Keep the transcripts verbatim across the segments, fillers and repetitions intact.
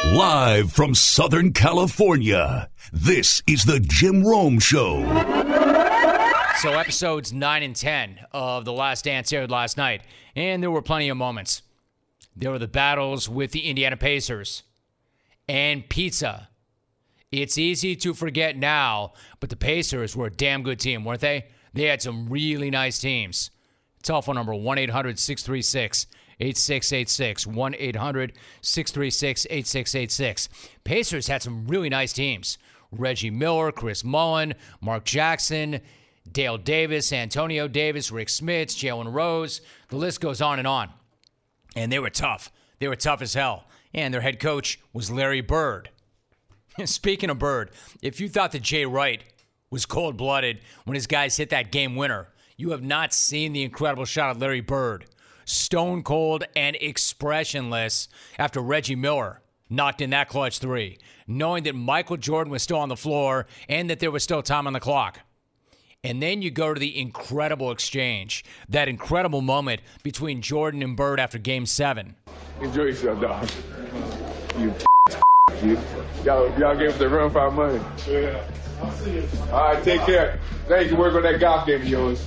Live from Southern California, this is the Jim Rome Show. So episodes nine and ten of The Last Dance aired last night, and there were plenty of moments. There were the battles with the Indiana Pacers and pizza. It's easy to forget now, but the Pacers were a damn good team, weren't they? They had some really nice teams. Telephone number one eight hundred six three six eight six eight six, one eight hundred six three six eight six eight six. Pacers had some really nice teams. Reggie Miller, Chris Mullin, Mark Jackson, Dale Davis, Antonio Davis, Rick Smits, Jalen Rose. The list goes on and on. And they were tough. They were tough as hell. And their head coach was Larry Bird. Speaking of Bird, if you thought that Jay Wright was cold-blooded when his guys hit that game winner, you have not seen the incredible shot of Larry Bird. Stone cold and expressionless after Reggie Miller knocked in that clutch three, knowing that Michael Jordan was still on the floor and that there was still time on the clock. And then you go to the incredible exchange, that incredible moment between Jordan and Bird after Game seven. Enjoy yourself, dog. You you. Y'all, y'all gave us the run for our money. Yeah. I'll see you. All right, take care. Now you can work on that golf game of yours.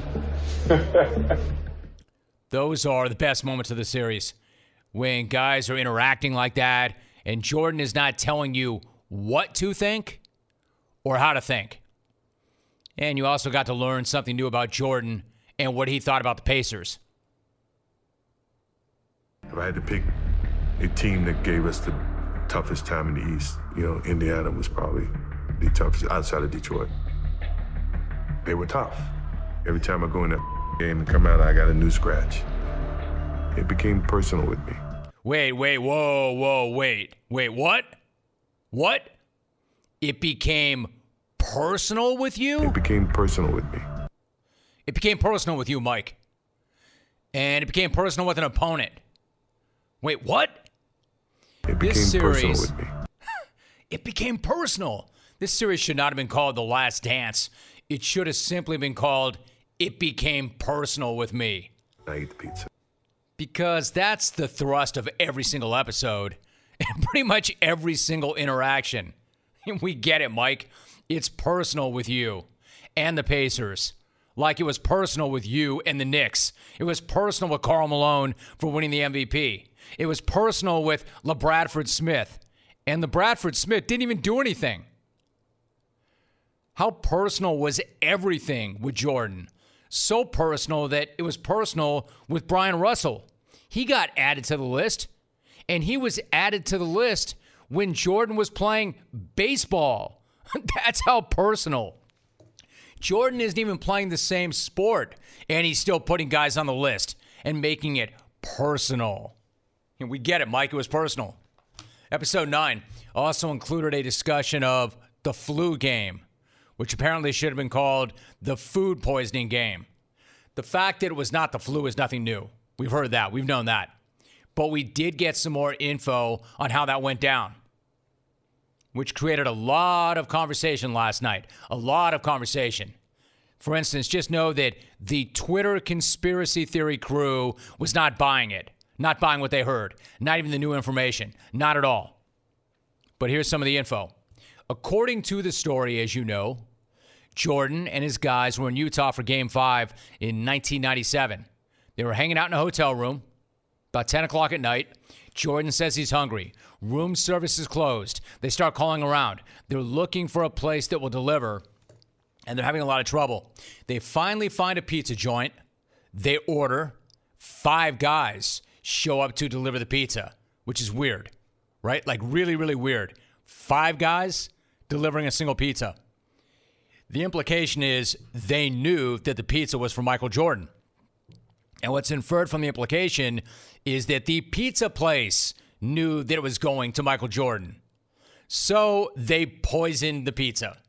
Those are the best moments of the series, when guys are interacting like that and Jordan is not telling you what to think or how to think. And you also got to learn something new about Jordan and what he thought about the Pacers. If I had to pick a team that gave us the toughest time in the East, you know, Indiana was probably the toughest outside of Detroit. They were tough. Every time I go in that game and come out, I got a new scratch. It became personal with me. Wait, wait, whoa, whoa, wait. Wait, what? What? It became personal with you? It became personal with me. It became personal with you, Mike. And it became personal with an opponent. Wait, what? It became this series, personal with me. It became personal. This series should not have been called The Last Dance. It should have simply been called It Became Personal with Me. I ate the pizza. Because that's the thrust of every single episode and pretty much every single interaction. We get it, Mike. It's personal with you and the Pacers. Like it was personal with you and the Knicks. It was personal with Karl Malone for winning the M V P. It was personal with LaBradford Smith. And the Bradford Smith didn't even do anything. How personal was everything with Jordan? So personal that it was personal with Brian Russell. He got added to the list, and he was added to the list when Jordan was playing baseball. That's how personal. Jordan isn't even playing the same sport, and he's still putting guys on the list and making it personal. And we get it, Mike. It was personal. Episode nine also included a discussion of the flu game, which apparently should have been called the food poisoning game. The fact that it was not the flu is nothing new. We've heard that. We've known that. But we did get some more info on how that went down, which created a lot of conversation last night. A lot of conversation. For instance, just know that the Twitter conspiracy theory crew was not buying it. Not buying what they heard. Not even the new information. Not at all. But here's some of the info. According to the story, as you know, Jordan and his guys were in Utah for Game five in nineteen ninety-seven. They were hanging out in a hotel room about ten o'clock at night. Jordan says he's hungry. Room service is closed. They start calling around. They're looking for a place that will deliver, and they're having a lot of trouble. They finally find a pizza joint. They order. Five guys show up to deliver the pizza, which is weird, right? Like really, really weird. Five guys delivering a single pizza. The implication is they knew that the pizza was for Michael Jordan. And what's inferred from the implication is that the pizza place knew that it was going to Michael Jordan. So they poisoned the pizza.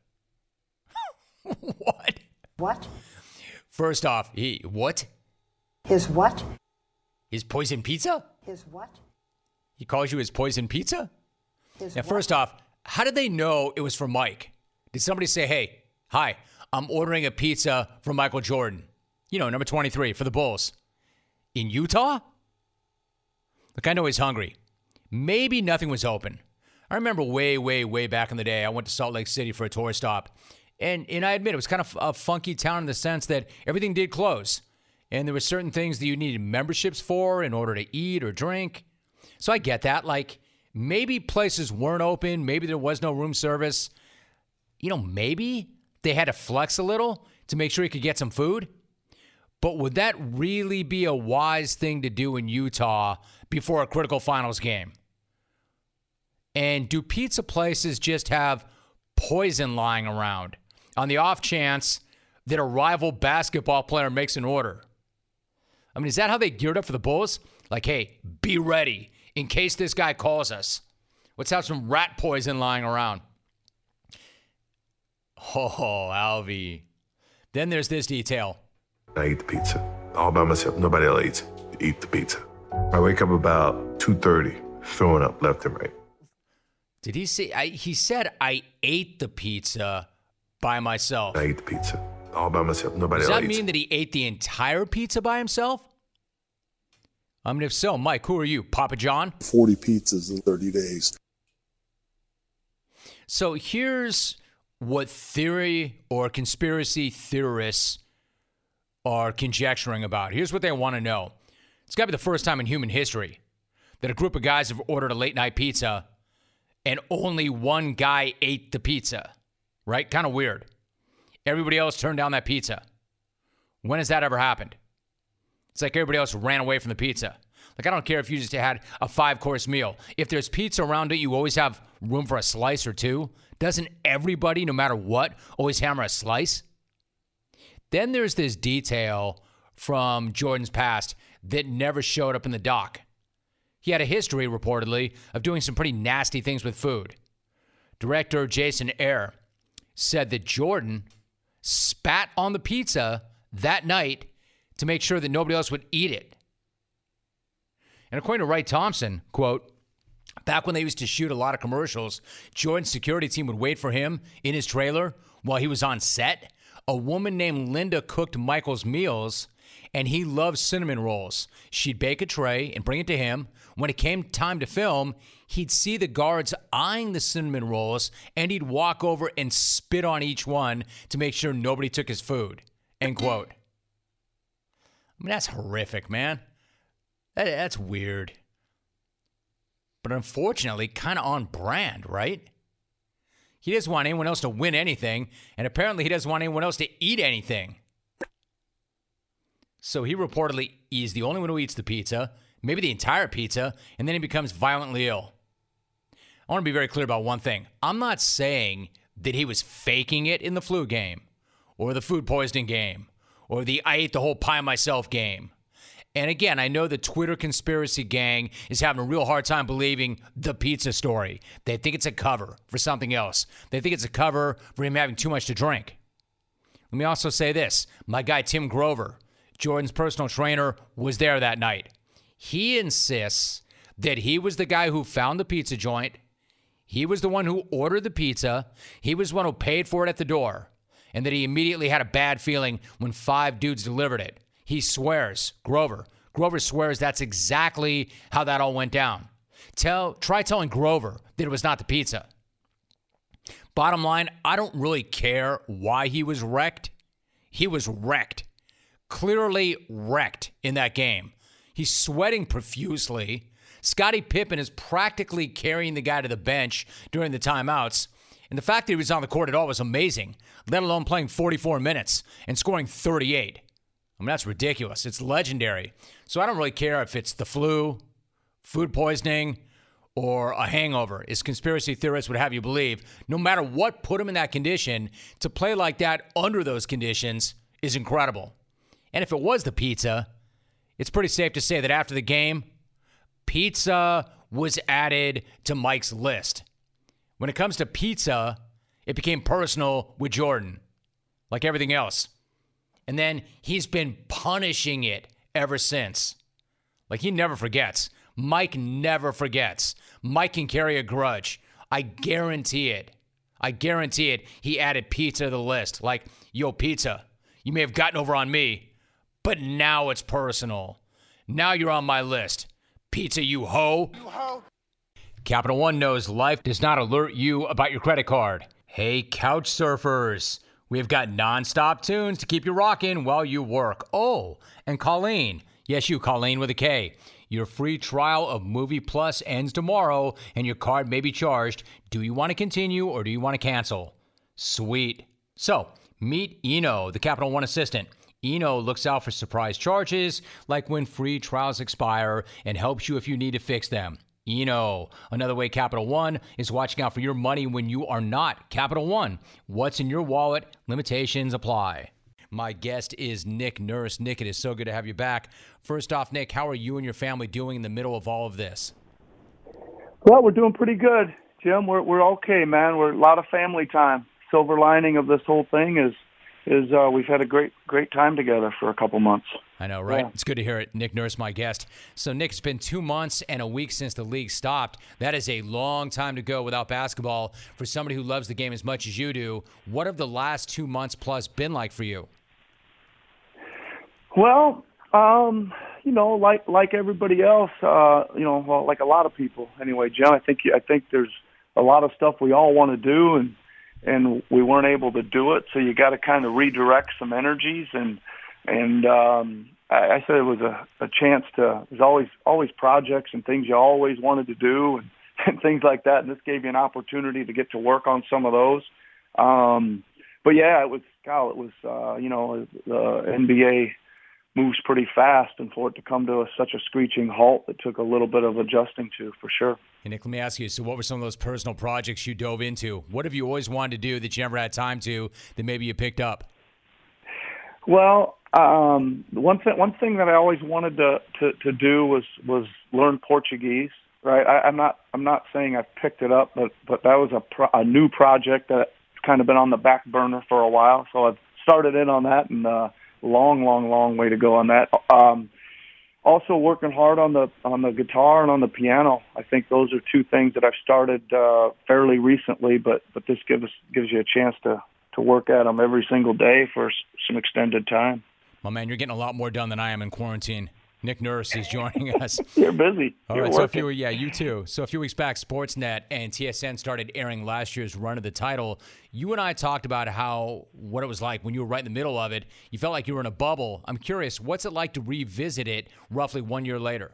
What? What? First off, he, what? His what? His poison pizza? His what? He calls you his poison pizza? His Now, what? first off, how did they know it was for Mike? Did somebody say, hey, hi, I'm ordering a pizza from Michael Jordan? You know, number twenty-three for the Bulls. In Utah? Look, I know he's hungry, maybe nothing was open. I remember way, way, way back in the day, I went to Salt Lake City for a tour stop. And and I admit, it was kind of a funky town in the sense that everything did close. And there were certain things that you needed memberships for in order to eat or drink. So I get that. Like, maybe places weren't open. Maybe there was no room service. You know, maybe they had to flex a little to make sure you could get some food. But would that really be a wise thing to do in Utah before a critical finals game? And do pizza places just have poison lying around on the off chance that a rival basketball player makes an order? I mean, is that how they geared up for the Bulls? Like, hey, be ready in case this guy calls us. Let's have some rat poison lying around. Oh, Alvy. Then there's this detail. I eat the pizza all by myself. Nobody else eats. Eat the pizza. I wake up about two thirty, throwing up left and right. Did he say, I, he said, I ate the pizza by myself. I eat the pizza all by myself. Nobody Does else that eats. mean that he ate the entire pizza by himself? I mean, if so, Mike, who are you, Papa John? forty pizzas in thirty days. So here's what theory or conspiracy theorists are conjecturing about. Here's what they want to know. It's got to be the first time in human history that a group of guys have ordered a late-night pizza and only one guy ate the pizza, right? Kind of weird. Everybody else turned down that pizza. When has that ever happened? It's like everybody else ran away from the pizza. Like, I don't care if you just had a five-course meal. If there's pizza around it, you always have room for a slice or two. Doesn't everybody, no matter what, always hammer a slice? Then there's this detail from Jordan's past that never showed up in the doc. He had a history, reportedly, of doing some pretty nasty things with food. Director Jason Eyre said that Jordan spat on the pizza that night to make sure that nobody else would eat it. And according to Wright Thompson, quote, back when they used to shoot a lot of commercials, Jordan's security team would wait for him in his trailer while he was on set. A woman named Linda cooked Michael's meals, and he loved cinnamon rolls. She'd bake a tray and bring it to him. When it came time to film, he'd see the guards eyeing the cinnamon rolls, and he'd walk over and spit on each one to make sure nobody took his food, end quote. I mean, that's horrific, man. That, that's weird. But unfortunately, kind of on brand, right? He doesn't want anyone else to win anything, and apparently he doesn't want anyone else to eat anything. So he reportedly is the only one who eats the pizza, maybe the entire pizza, and then he becomes violently ill. I want to be very clear about one thing. I'm not saying that he was faking it in the flu game, or the food poisoning game, or the I ate the whole pie myself game. And again, I know the Twitter conspiracy gang is having a real hard time believing the pizza story. They think it's a cover for something else. They think it's a cover for him having too much to drink. Let me also say this. My guy Tim Grover, Jordan's personal trainer, was there that night. He insists that he was the guy who found the pizza joint. He was the one who ordered the pizza. He was the one who paid for it at the door. And that he immediately had a bad feeling when five dudes delivered it. He swears, Grover. Grover swears that's exactly how that all went down. Tell, try telling Grover that it was not the pizza. Bottom line, I don't really care why he was wrecked. He was wrecked. Clearly wrecked in that game. He's sweating profusely. Scottie Pippen is practically carrying the guy to the bench during the timeouts. And the fact that he was on the court at all was amazing, let alone playing forty-four minutes and scoring thirty-eight. I mean, that's ridiculous. It's legendary. So I don't really care if it's the flu, food poisoning, or a hangover, as conspiracy theorists would have you believe. No matter what put him in that condition, to play like that under those conditions is incredible. And if it was the pizza, it's pretty safe to say that after the game, pizza was added to Mike's list. When it comes to pizza, it became personal with Jordan, like everything else. And then he's been punishing it ever since. Like, he never forgets. Mike never forgets. Mike can carry a grudge. I guarantee it. I guarantee it. He added pizza to the list. Like, yo, pizza, you may have gotten over on me, but now it's personal. Now you're on my list. Pizza, you hoe. You hoe. Capital One knows life does not alert you about your credit card. Hey, couch surfers, we've got nonstop tunes to keep you rocking while you work. Oh, and Colleen, yes, you, Colleen with a K. Your free trial of Movie Plus ends tomorrow, and your card may be charged. Do you want to continue or do you want to cancel? Sweet. So, meet Eno, the Capital One assistant. Eno looks out for surprise charges, like when free trials expire, and helps you if you need to fix them. Eno, another way Capital One is watching out for your money when you are not. Capital One, what's in your wallet? Limitations apply. My guest is Nick Nurse. Nick, it is so good to have you back. First off, Nick, how are you and your family doing in the middle of all of this? Well, we're doing pretty good, Jim. We're we're okay, man. We're a lot of family time. Silver lining of this whole thing is is uh, we've had a great great time together for a couple months. I know, right? Yeah. It's good to hear it. Nick Nurse, my guest. So, Nick, it's been two months and a week since the league stopped. That is a long time to go without basketball for somebody who loves the game as much as you do. What have the last two months plus been like for you? Well, um, you know, like like everybody else, uh, you know, well, like a lot of people anyway, Jim. I think I think there's a lot of stuff we all want to do, and and we weren't able to do it. So you got to kind of redirect some energies, and and um, I, I said it was a, a chance to. There's always always projects and things you always wanted to do, and, and things like that. And this gave you an opportunity to get to work on some of those. Um, but yeah, it was, God, it was, uh, you know, the N B A moves pretty fast, and for it to come to a, such a screeching halt, it took a little bit of adjusting to, for sure. Hey, Nick, let me ask you, so what were some of those personal projects you dove into? What have you always wanted to do that you never had time to that maybe you picked up? Well, um, one thing one thing that I always wanted to, to, to do was, was learn Portuguese. Right, I, I'm not I'm not saying I picked it up, but but that was a pro, a new project that's kind of been on the back burner for a while. So I've started in on that, and uh, long, long, long way to go on that. Um, also working hard on the on the guitar and on the piano. I think those are two things that I've started uh, fairly recently, but but this gives gives you a chance to to work at them every single day for some extended time. My man, you're getting a lot more done than I am in quarantine. Nick Nurse is joining us. You're busy. All You're right, so a working. few, yeah, you too. So a few weeks back, Sportsnet and T S N started airing last year's run of the title. You and I talked about how what it was like when you were right in the middle of it. You felt like you were in a bubble. I'm curious, what's it like to revisit it roughly one year later?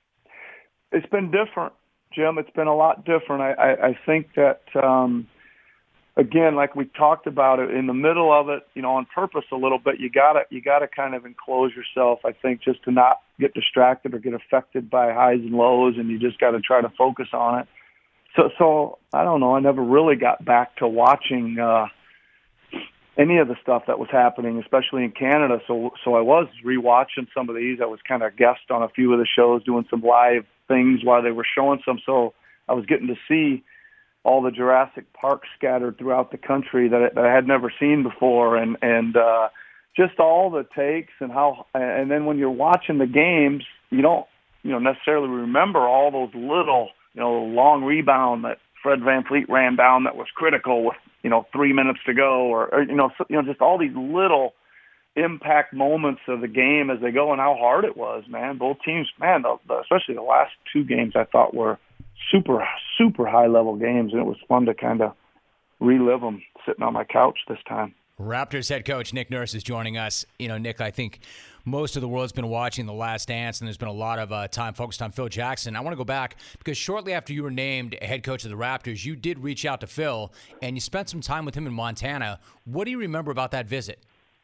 It's been different, Jim. It's been a lot different. I, I, I think that, um, again, like we talked about it, in the middle of it, you know, on purpose a little bit, you gotta you gotta kind of enclose yourself, I think, just to not get distracted or get affected by highs and lows, and you just got to try to focus on it. So, so I don't know. I never really got back to watching uh, any of the stuff that was happening, especially in Canada. So, so I was rewatching some of these. I was kind of guest on a few of the shows, doing some live things while they were showing some. So I was getting to see all the Jurassic Park scattered throughout the country that, that I had never seen before, and and uh, just all the takes and how. And then when you're watching the games, you don't you know necessarily remember all those little you know long rebound that Fred VanVleet ran down that was critical with you know three minutes to go, or, or you know so, you know just all these little impact moments of the game as they go, and how hard it was, man. Both teams, man, the, the, especially the last two games, I thought were super, super high-level games, and it was fun to kind of relive them sitting on my couch this time. Raptors head coach Nick Nurse is joining us. You know, Nick, I think most of the world's been watching The Last Dance, and there's been a lot of uh, time focused on Phil Jackson. I want to go back because shortly after you were named head coach of the Raptors, you did reach out to Phil, and you spent some time with him in Montana. What do you remember about that visit?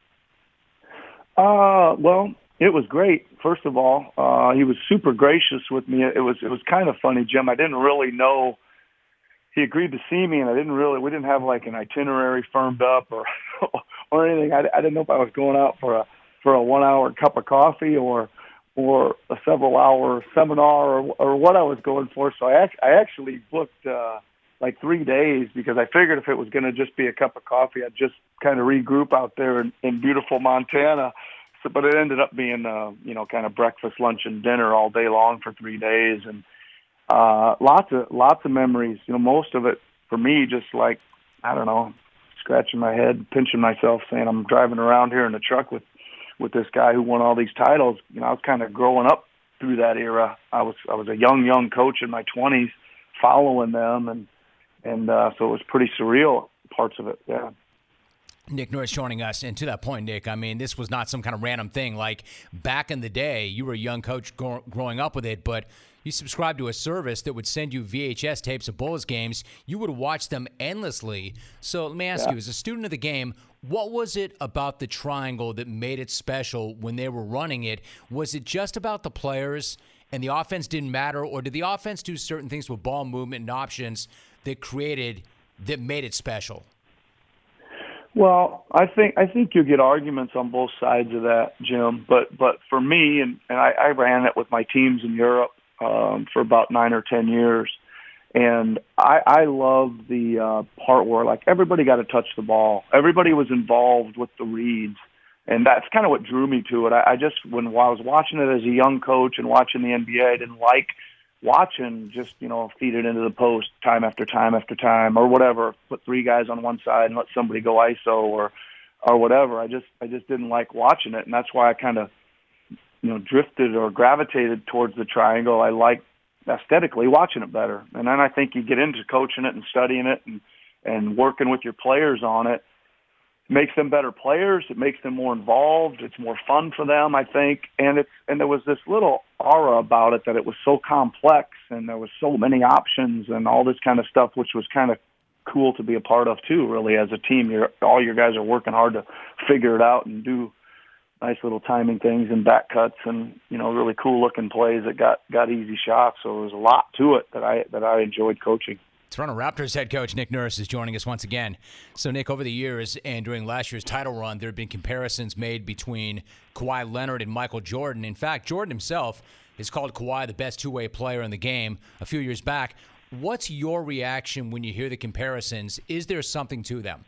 Uh, well, it was great. First of all, uh, he was super gracious with me. It was it was kind of funny, Jim. I didn't really know he agreed to see me, and I didn't really we didn't have like an itinerary firmed up or or anything. I, I didn't know if I was going out for a for a one hour cup of coffee or or a several hour seminar or or what I was going for. So I I actually booked uh, like three days because I figured if it was going to just be a cup of coffee, I'd just kind of regroup out there in, in beautiful Montana. So, but it ended up being, uh, you know, kind of breakfast, lunch, and dinner all day long for three days, and uh, lots of lots of memories. You know, most of it for me, just like I don't know, scratching my head, pinching myself, saying I'm driving around here in a truck with with this guy who won all these titles. You know, I was kind of growing up through that era. I was I was a young young coach in my twenties, following them, and and uh, so it was pretty surreal parts of it. Yeah. Nick Nurse joining us. And to that point, Nick, I mean, this was not some kind of random thing. Like, back in the day, you were a young coach gro- growing up with it, but you subscribed to a service that would send you V H S tapes of Bulls games. You would watch them endlessly. So let me ask Yeah. you, as a student of the game, what was it about the triangle that made it special when they were running it? Was it just about the players and the offense didn't matter, or did the offense do certain things with ball movement and options that created, that made it special? Well, I think I think you get arguments on both sides of that, Jim. But but for me, and, and I, I ran it with my teams in Europe um, for about nine or ten years, and I, I love the uh, part where like everybody got to touch the ball, everybody was involved with the reads, and that's kind of what drew me to it. I, I just when while I was watching it as a young coach and watching the N B A, I didn't like watching just, you know, feed it into the post time after time after time or whatever, put three guys on one side and let somebody go I S O or or whatever. I just I just didn't like watching it, and that's why I kind of, you know, drifted or gravitated towards the triangle. I like aesthetically watching it better. And then I think you get into coaching it and studying it and, and working with your players on it. It makes them better players. It makes them more involved. It's more fun for them, I think. And it's and there was this little aura about it that it was so complex and there was so many options and all this kind of stuff, which was kind of cool to be a part of too. Really, as a team, you're all your guys are working hard to figure it out and do nice little timing things and back cuts and, you know, really cool looking plays that got got easy shots. So there was a lot to it that I that I enjoyed coaching. Toronto Raptors head coach Nick Nurse is joining us once again. So, Nick, over the years and during last year's title run, there have been comparisons made between Kawhi Leonard and Michael Jordan. In fact, Jordan himself has called Kawhi the best two-way player in the game a few years back. What's your reaction when you hear the comparisons? Is there something to them?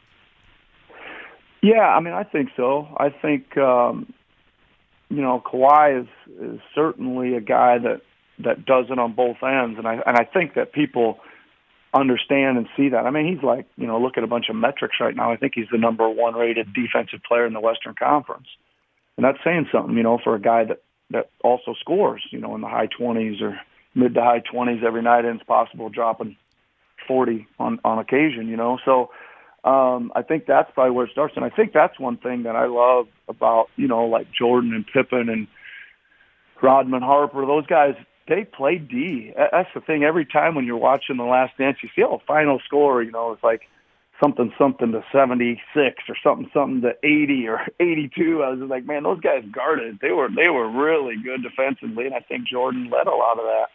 Yeah, I mean, I think so. I think, um, you know, Kawhi is, is certainly a guy that, that does it on both ends, and I and I think that people understand and see that. I mean, he's like, you know, look at a bunch of metrics right now. I think he's the number one rated defensive player in the Western Conference. And that's saying something, you know, for a guy that, that also scores, you know, in the high twenties or mid to high twenties every night, and it's possible dropping forty on, on occasion, you know. So um, I think that's probably where it starts. And I think that's one thing that I love about, you know, like Jordan and Pippen and Rodman, Harper, those guys, they play D. That's the thing. Every time when you're watching The Last Dance, you see, oh, final score, you know, it's like something, something to seventy-six or something, something to eighty or eighty-two. I was just like, man, those guys guarded. They were, they were really good defensively, and I think Jordan led a lot of that.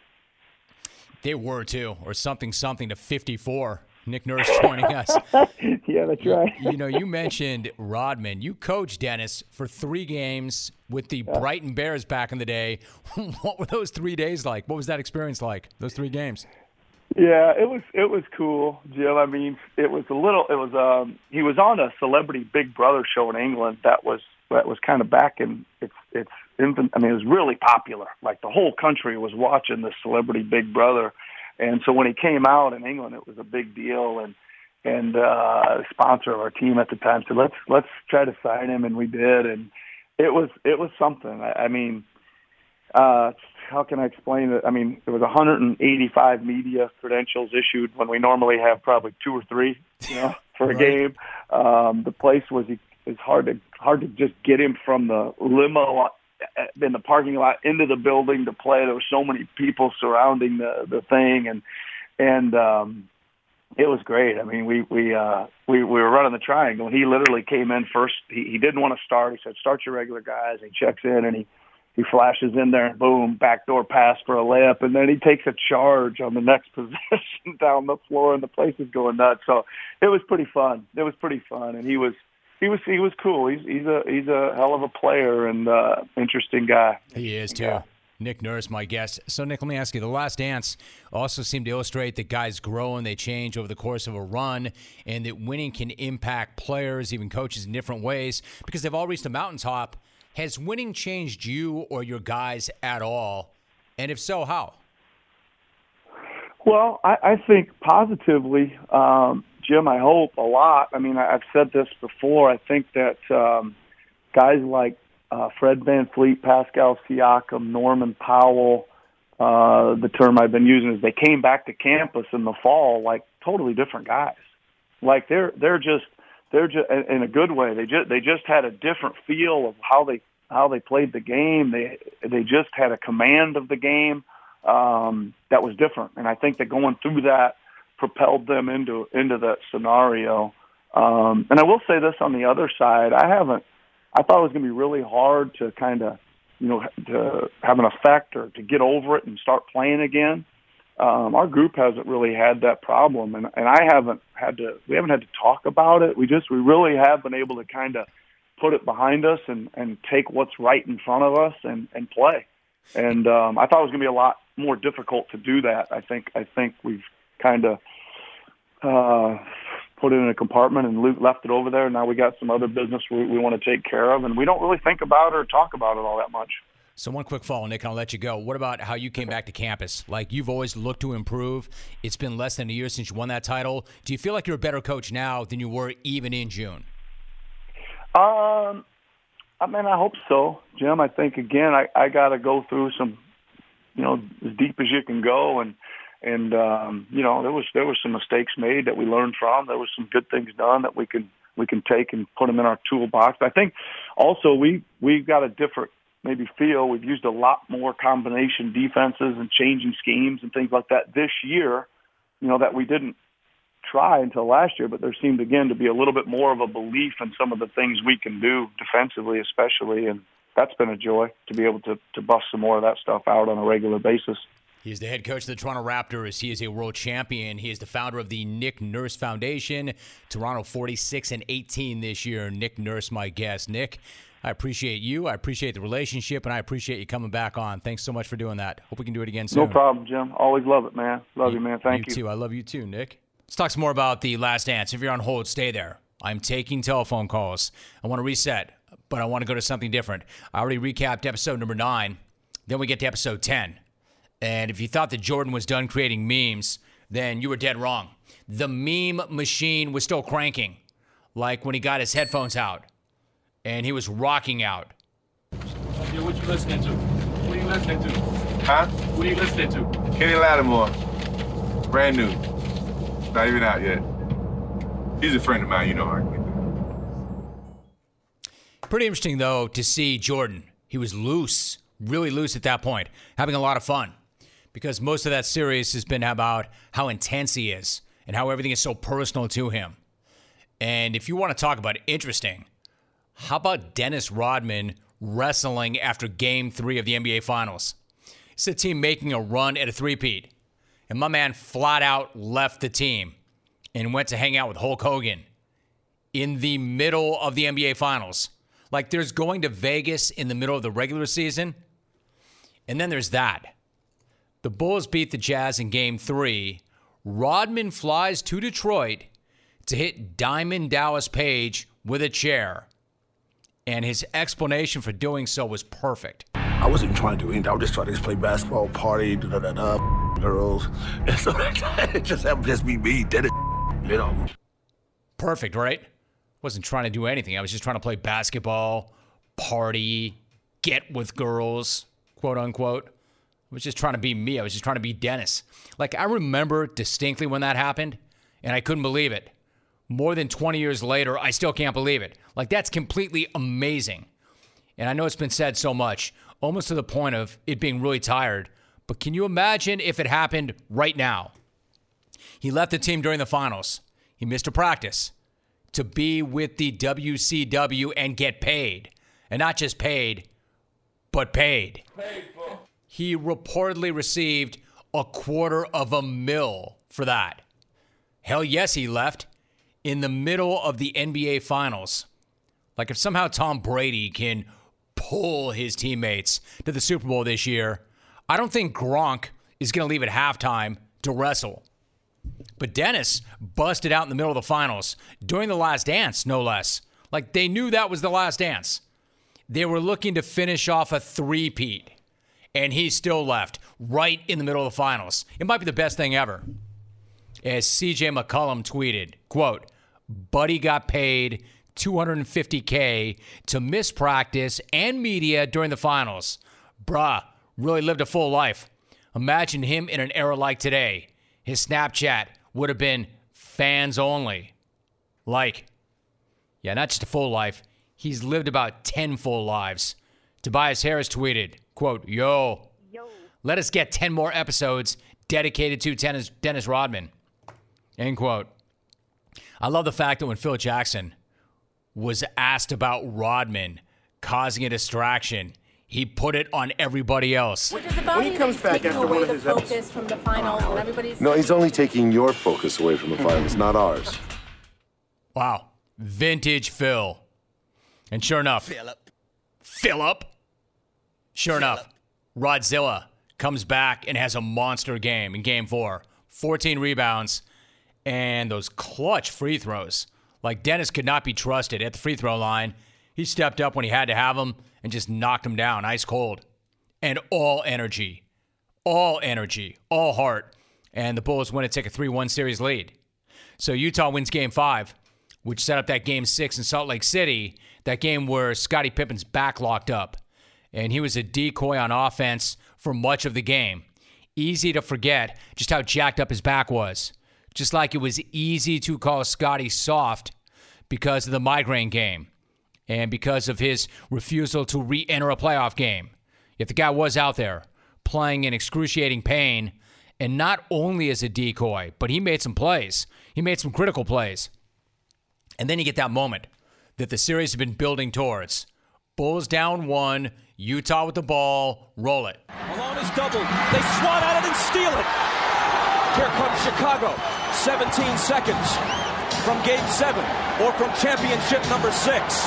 They were, too, or something, something to fifty-four. Nick Nurse joining us. Yeah, that's right. You know, you mentioned Rodman. You coached Dennis for three games with the yeah. Brighton Bears back in the day. What were those three days like? What was that experience like, those three games? Yeah, it was it was cool, Jim. I mean, it was a little. It was um. He was on a Celebrity Big Brother show in England. That was that was kind of back in its its infant. I mean, it was really popular. Like the whole country was watching the Celebrity Big Brother. And so when he came out in England, it was a big deal, and and uh, the sponsor of our team at the time said, "Let's let's try to sign him," and we did, and it was it was something. I, I mean, uh, how can I explain it? I mean, there was one hundred eighty-five media credentials issued when we normally have probably two or three, you know, for a right. game. Um, the place was it's hard to hard to just get him from the limo in the parking lot into the building to play. There were so many people surrounding the the thing, and and um it was great. I mean, we we uh we, we were running the triangle, and he literally came in first. He, he didn't want to start. He said, "Start your regular guys." He checks in, and he he flashes in there, and boom, backdoor pass for a layup, and then he takes a charge on the next possession down the floor, and the place is going nuts. So it was pretty fun. It was pretty fun, and he was He was he was cool. He's he's a he's a hell of a player and uh, interesting guy. He is too. Yeah. Nick Nurse, my guest. So, Nick, let me ask you: The Last Dance also seemed to illustrate that guys grow and they change over the course of a run, and that winning can impact players, even coaches, in different ways because they've all reached the mountaintop. Has winning changed you or your guys at all? And if so, how? Well, I, I think positively. Um, Jim, I hope a lot. I mean, I've said this before. I think that um, guys like uh, Fred VanVleet, Pascal Siakam, Norman Powell, uh, the term I've been using is they came back to campus in the fall like totally different guys. Like they're they're just they're just in a good way. They just they just had a different feel of how they how they played the game. They they just had a command of the game um, that was different. And I think that going through that propelled them into into that scenario. Um, and I will say this on the other side, I haven't. I thought it was going to be really hard to kind of, you know, to have an effect or to get over it and start playing again. Um, our group hasn't really had that problem, and, and I haven't had to. We haven't had to talk about it. We just we really have been able to kind of put it behind us and, and take what's right in front of us and, and play. And um, I thought it was going to be a lot more difficult to do that. I think I think we've kind of uh, put it in a compartment and left it over there. Now we got some other business we, we want to take care of, and we don't really think about it or talk about it all that much. So one quick follow, Nick, and I'll let you go. What about how you came back to campus? Like, you've always looked to improve. It's been less than a year since you won that title. Do you feel like you're a better coach now than you were even in June? Um, I mean, I hope so, Jim. I think, again, I, I got to go through some, you know, as deep as you can go. And, and um, you know, there was there was some mistakes made that we learned from. There was some good things done that we can we can take and put them in our toolbox. I think also we, we've got a different maybe feel. We've used a lot more combination defenses and changing schemes and things like that this year, you know, that we didn't try until last year, but there seemed again to be a little bit more of a belief in some of the things we can do defensively, especially, and that's been a joy to be able to, to bust some more of that stuff out on a regular basis. He is the head coach of the Toronto Raptors. He is a world champion. He is the founder of the Nick Nurse Foundation. Toronto forty-six and eighteen this year. Nick Nurse, my guest. Nick, I appreciate you. I appreciate the relationship, and I appreciate you coming back on. Thanks so much for doing that. Hope we can do it again soon. No problem, Jim. Always love it, man. Love you, you man. Thank you. You too. I love you too, Nick. Let's talk some more about The Last Dance. If you're on hold, stay there. I'm taking telephone calls. I want to reset, but I want to go to something different. I already recapped episode number nine. Then we get to episode ten. And if you thought that Jordan was done creating memes, then you were dead wrong. The meme machine was still cranking, like when he got his headphones out and he was rocking out. Yo, what you listening to? What are you listening to? Huh? What are you listening to? Kenny Lattimore. Brand new. Not even out yet. He's a friend of mine, you know how I can do. Pretty interesting, though, to see Jordan. He was loose, really loose at that point, having a lot of fun. Because most of that series has been about how intense he is and how everything is so personal to him. And if you want to talk about interesting, how about Dennis Rodman wrestling after game three of the N B A Finals? It's a team making a run at a three-peat. And my man flat out left the team and went to hang out with Hulk Hogan in the middle of the N B A Finals. Like, there's going to Vegas in the middle of the regular season, and then there's that. The Bulls beat the Jazz in game three. Rodman flies to Detroit to hit Diamond Dallas Page with a chair. And his explanation for doing so was perfect. I wasn't even trying to do anything. I was just trying to just play basketball, party, da da da, girls. And so it just happened to just be me, did it, you know. Perfect, right? Wasn't trying to do anything. I was just trying to play basketball, party, get with girls, quote unquote. I was just trying to be me. I was just trying to be Dennis. Like, I remember distinctly when that happened, and I couldn't believe it. More than twenty years later, I still can't believe it. Like, that's completely amazing. And I know it's been said so much, almost to the point of it being really tired. But can you imagine if it happened right now? He left the team during the finals. He missed a practice to be with the W C W and get paid. And not just paid, but paid. Paid, bro. He reportedly received a quarter of a mil for that. Hell yes, he left in the middle of the N B A Finals. Like, if somehow Tom Brady can pull his teammates to the Super Bowl this year, I don't think Gronk is going to leave at halftime to wrestle. But Dennis busted out in the middle of the finals during the last dance, no less. Like, they knew that was the last dance. They were looking to finish off a three-peat, and he still left right in the middle of the finals. It might be the best thing ever. As C J McCollum tweeted, quote, "Buddy got paid two hundred fifty K to miss practice and media during the finals. Bruh, really lived a full life. Imagine him in an era like today. His Snapchat would have been fans only. Like, yeah, not just a full life. He's lived about ten full lives. Tobias Harris tweeted, quote, yo, yo. Let us get ten more episodes dedicated to Dennis, Dennis Rodman, end quote. I love the fact that when Phil Jackson was asked about Rodman causing a distraction, he put it on everybody else. Which is about when he comes back after one of his focus episodes. From the finals and everybody's no, he's only taking your focus away from the finals, not ours. Wow. Vintage Phil. And sure enough, Philip. Philip. Sure Phillip. enough, Rodzilla comes back and has a monster game in game four. fourteen rebounds and those clutch free throws. Like, Dennis could not be trusted at the free throw line. He stepped up when he had to have him and just knocked him down ice cold. And all energy, all energy, all heart. And the Bulls win to take a three one series lead. So Utah wins game five, which set up that game six in Salt Lake City, that game where Scottie Pippen's back locked up. And he was a decoy on offense for much of the game. Easy to forget just how jacked up his back was. Just like it was easy to call Scottie soft because of the migraine game and because of his refusal to re-enter a playoff game. Yet the guy was out there playing in excruciating pain, and not only as a decoy, but he made some plays. He made some critical plays. And then you get that moment that the series has been building towards. Bulls down one, Utah with the ball, roll it. Malone is doubled. They swat at it and steal it. Here comes Chicago. seventeen seconds from game seven or from championship number six.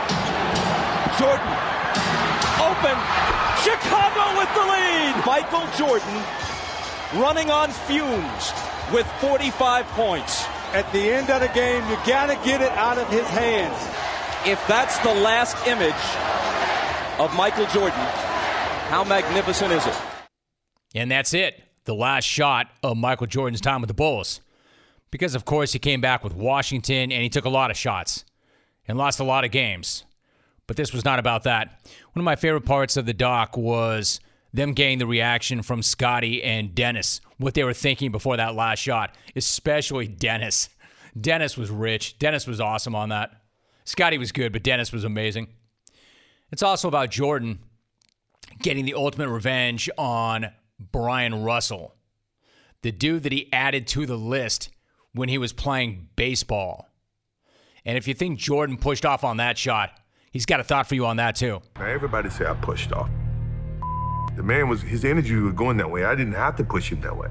Jordan, open. Chicago with the lead. Michael Jordan running on fumes with forty-five points. At the end of the game, you got to get it out of his hands. If that's the last image of Michael Jordan, how magnificent is it? And that's it. The last shot of Michael Jordan's time with the Bulls. Because, of course, he came back with Washington, and he took a lot of shots and lost a lot of games. But this was not about that. One of my favorite parts of the doc was them getting the reaction from Scottie and Dennis, what they were thinking before that last shot, especially Dennis. Dennis was rich. Dennis was awesome on that. Scottie was good, but Dennis was amazing. It's also about Jordan getting the ultimate revenge on Brian Russell, the dude that he added to the list when he was playing baseball. And if you think Jordan pushed off on that shot, he's got a thought for you on that too. Now, everybody say I pushed off. The man was, his energy was going that way. I didn't have to push him that way.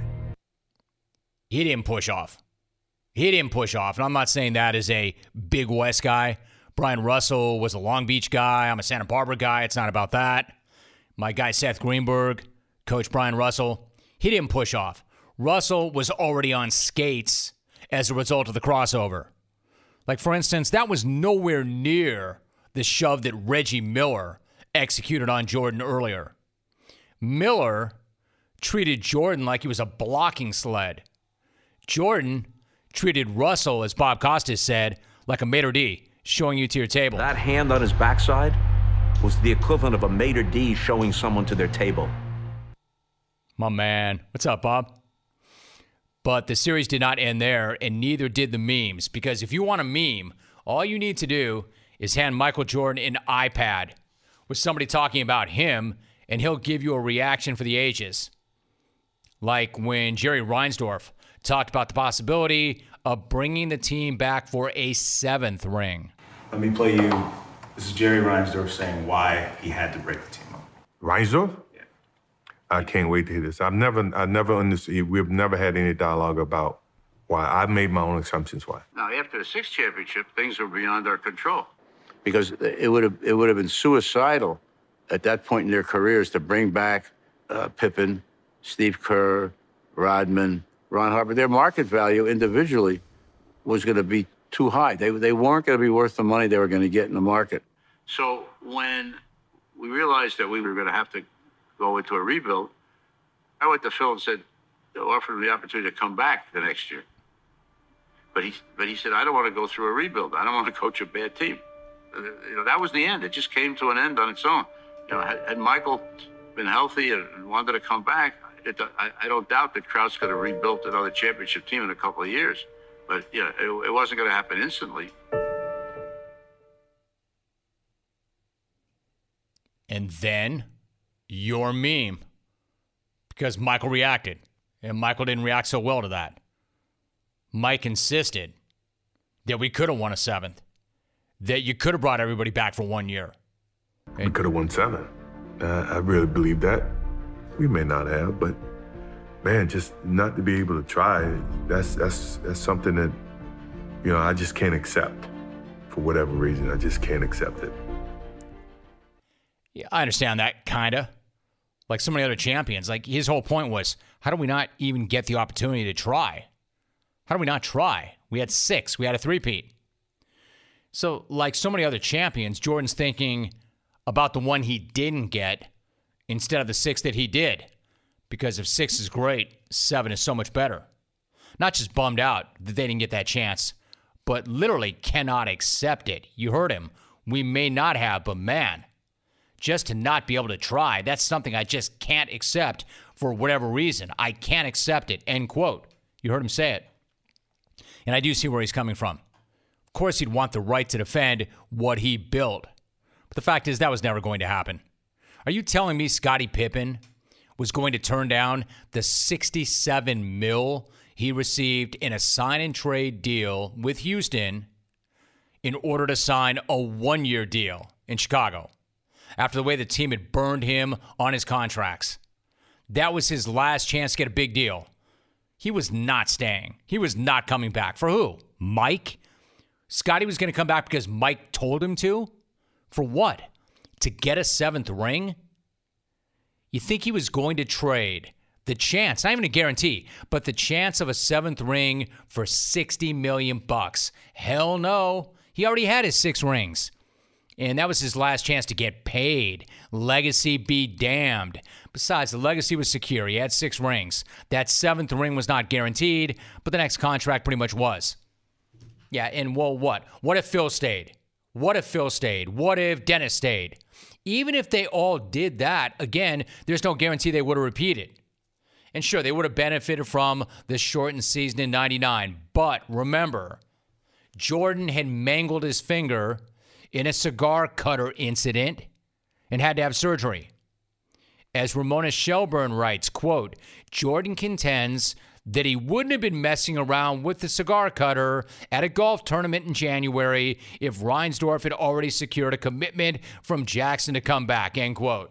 He didn't push off. He didn't push off. And I'm not saying that as a Big West guy. Brian Russell was a Long Beach guy. I'm a Santa Barbara guy. It's not about that. My guy Seth Greenberg, Coach Brian Russell, he didn't push off. Russell was already on skates as a result of the crossover. Like, for instance, that was nowhere near the shove that Reggie Miller executed on Jordan earlier. Miller treated Jordan like he was a blocking sled. Jordan treated Russell, as Bob Costas said, like a maitre d', showing you to your table. That hand on his backside was the equivalent of a maitre d' showing someone to their table. My man. What's up, Bob? But the series did not end there, and neither did the memes. Because if you want a meme, all you need to do is hand Michael Jordan an iPad with somebody talking about him, and he'll give you a reaction for the ages. Like when Jerry Reinsdorf talked about the possibility of bringing the team back for a seventh ring. Let me play you. This is Jerry Reinsdorf saying why he had to break the team up. Reinsdorf? Yeah. I can't wait to hear this. I've never, I never understood. We've never had any dialogue about why. I've made my own assumptions why. Now, after the sixth championship, things were beyond our control. Because it would have, it would have been suicidal at that point in their careers to bring back uh, Pippen, Steve Kerr, Rodman, Ron Harper. Their market value individually was going to be too high. They, they weren't going to be worth the money they were going to get in the market. So when we realized that we were going to have to go into a rebuild, I went to Phil and said, offered him the opportunity to come back the next year. But he, but he said, I don't want to go through a rebuild. I don't want to coach a bad team. You know, that was the end. It just came to an end on its own. You know, had, had Michael been healthy and wanted to come back, it, I, I don't doubt that Krause could have rebuilt another championship team in a couple of years. But, you know, it, it wasn't going to happen instantly. And then your meme, because Michael reacted, and Michael didn't react so well to that. Mike insisted that we could have won a seventh, that you could have brought everybody back for one year. We could have won seven. Uh, I really believe that. We may not have, but man, just not to be able to try, that's that's that's something that, you know, I just can't accept. For whatever reason, I just can't accept it. Yeah, I understand that, kind of. Like so many other champions. Like, his whole point was, how do we not even get the opportunity to try? How do we not try? We had six. We had a three-peat. So, like so many other champions, Jordan's thinking about the one he didn't get instead of the six that he did. Because if six is great, seven is so much better. Not just bummed out that they didn't get that chance, but literally cannot accept it. You heard him. We may not have, but man, just to not be able to try, that's something I just can't accept for whatever reason. I can't accept it, end quote. You heard him say it. And I do see where he's coming from. Of course, he'd want the right to defend what he built. But the fact is, that was never going to happen. Are you telling me Scottie Pippen was going to turn down the sixty-seven mil he received in a sign-and-trade deal with Houston in order to sign a one-year deal in Chicago after the way the team had burned him on his contracts? That was his last chance to get a big deal. He was not staying. He was not coming back. For who? Mike? Scottie was going to come back because Mike told him to? For what? To get a seventh ring? You think he was going to trade the chance, not even a guarantee, but the chance of a seventh ring for sixty million bucks? Hell no. He already had his six rings. And that was his last chance to get paid. Legacy be damned. Besides, the legacy was secure. He had six rings. That seventh ring was not guaranteed, but the next contract pretty much was. Yeah, and well, what? What if Phil stayed? What if Phil stayed? What if Dennis stayed? Even if they all did that, again, there's no guarantee they would have repeated. And sure, they would have benefited from the shortened season in ninety-nine. But remember, Jordan had mangled his finger in a cigar cutter incident and had to have surgery. As Ramona Shelburne writes, quote, Jordan contends that he wouldn't have been messing around with the cigar cutter at a golf tournament in January if Reinsdorf had already secured a commitment from Jackson to come back, end quote.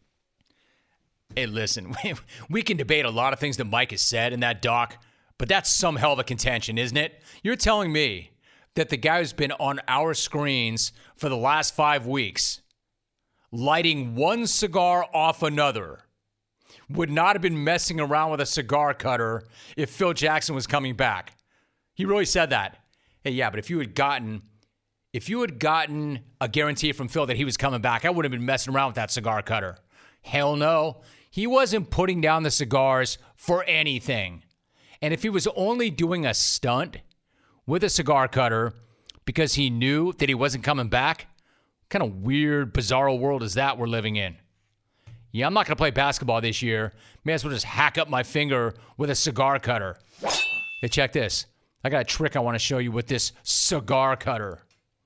Hey, listen, we, we can debate a lot of things that Mike has said in that doc, but that's some hell of a contention, isn't it? You're telling me that the guy who's been on our screens for the last five weeks, lighting one cigar off another, would not have been messing around with a cigar cutter if Phil Jackson was coming back. He really said that. Hey, yeah, but if you had gotten, if you had gotten a guarantee from Phil that he was coming back, I wouldn't have been messing around with that cigar cutter. Hell no. He wasn't putting down the cigars for anything. And if he was only doing a stunt with a cigar cutter because he knew that he wasn't coming back, what kind of weird, bizarro world is that we're living in? Yeah, I'm not going to play basketball this year. May as well just hack up my finger with a cigar cutter. Hey, check this. I got a trick I want to show you with this cigar cutter.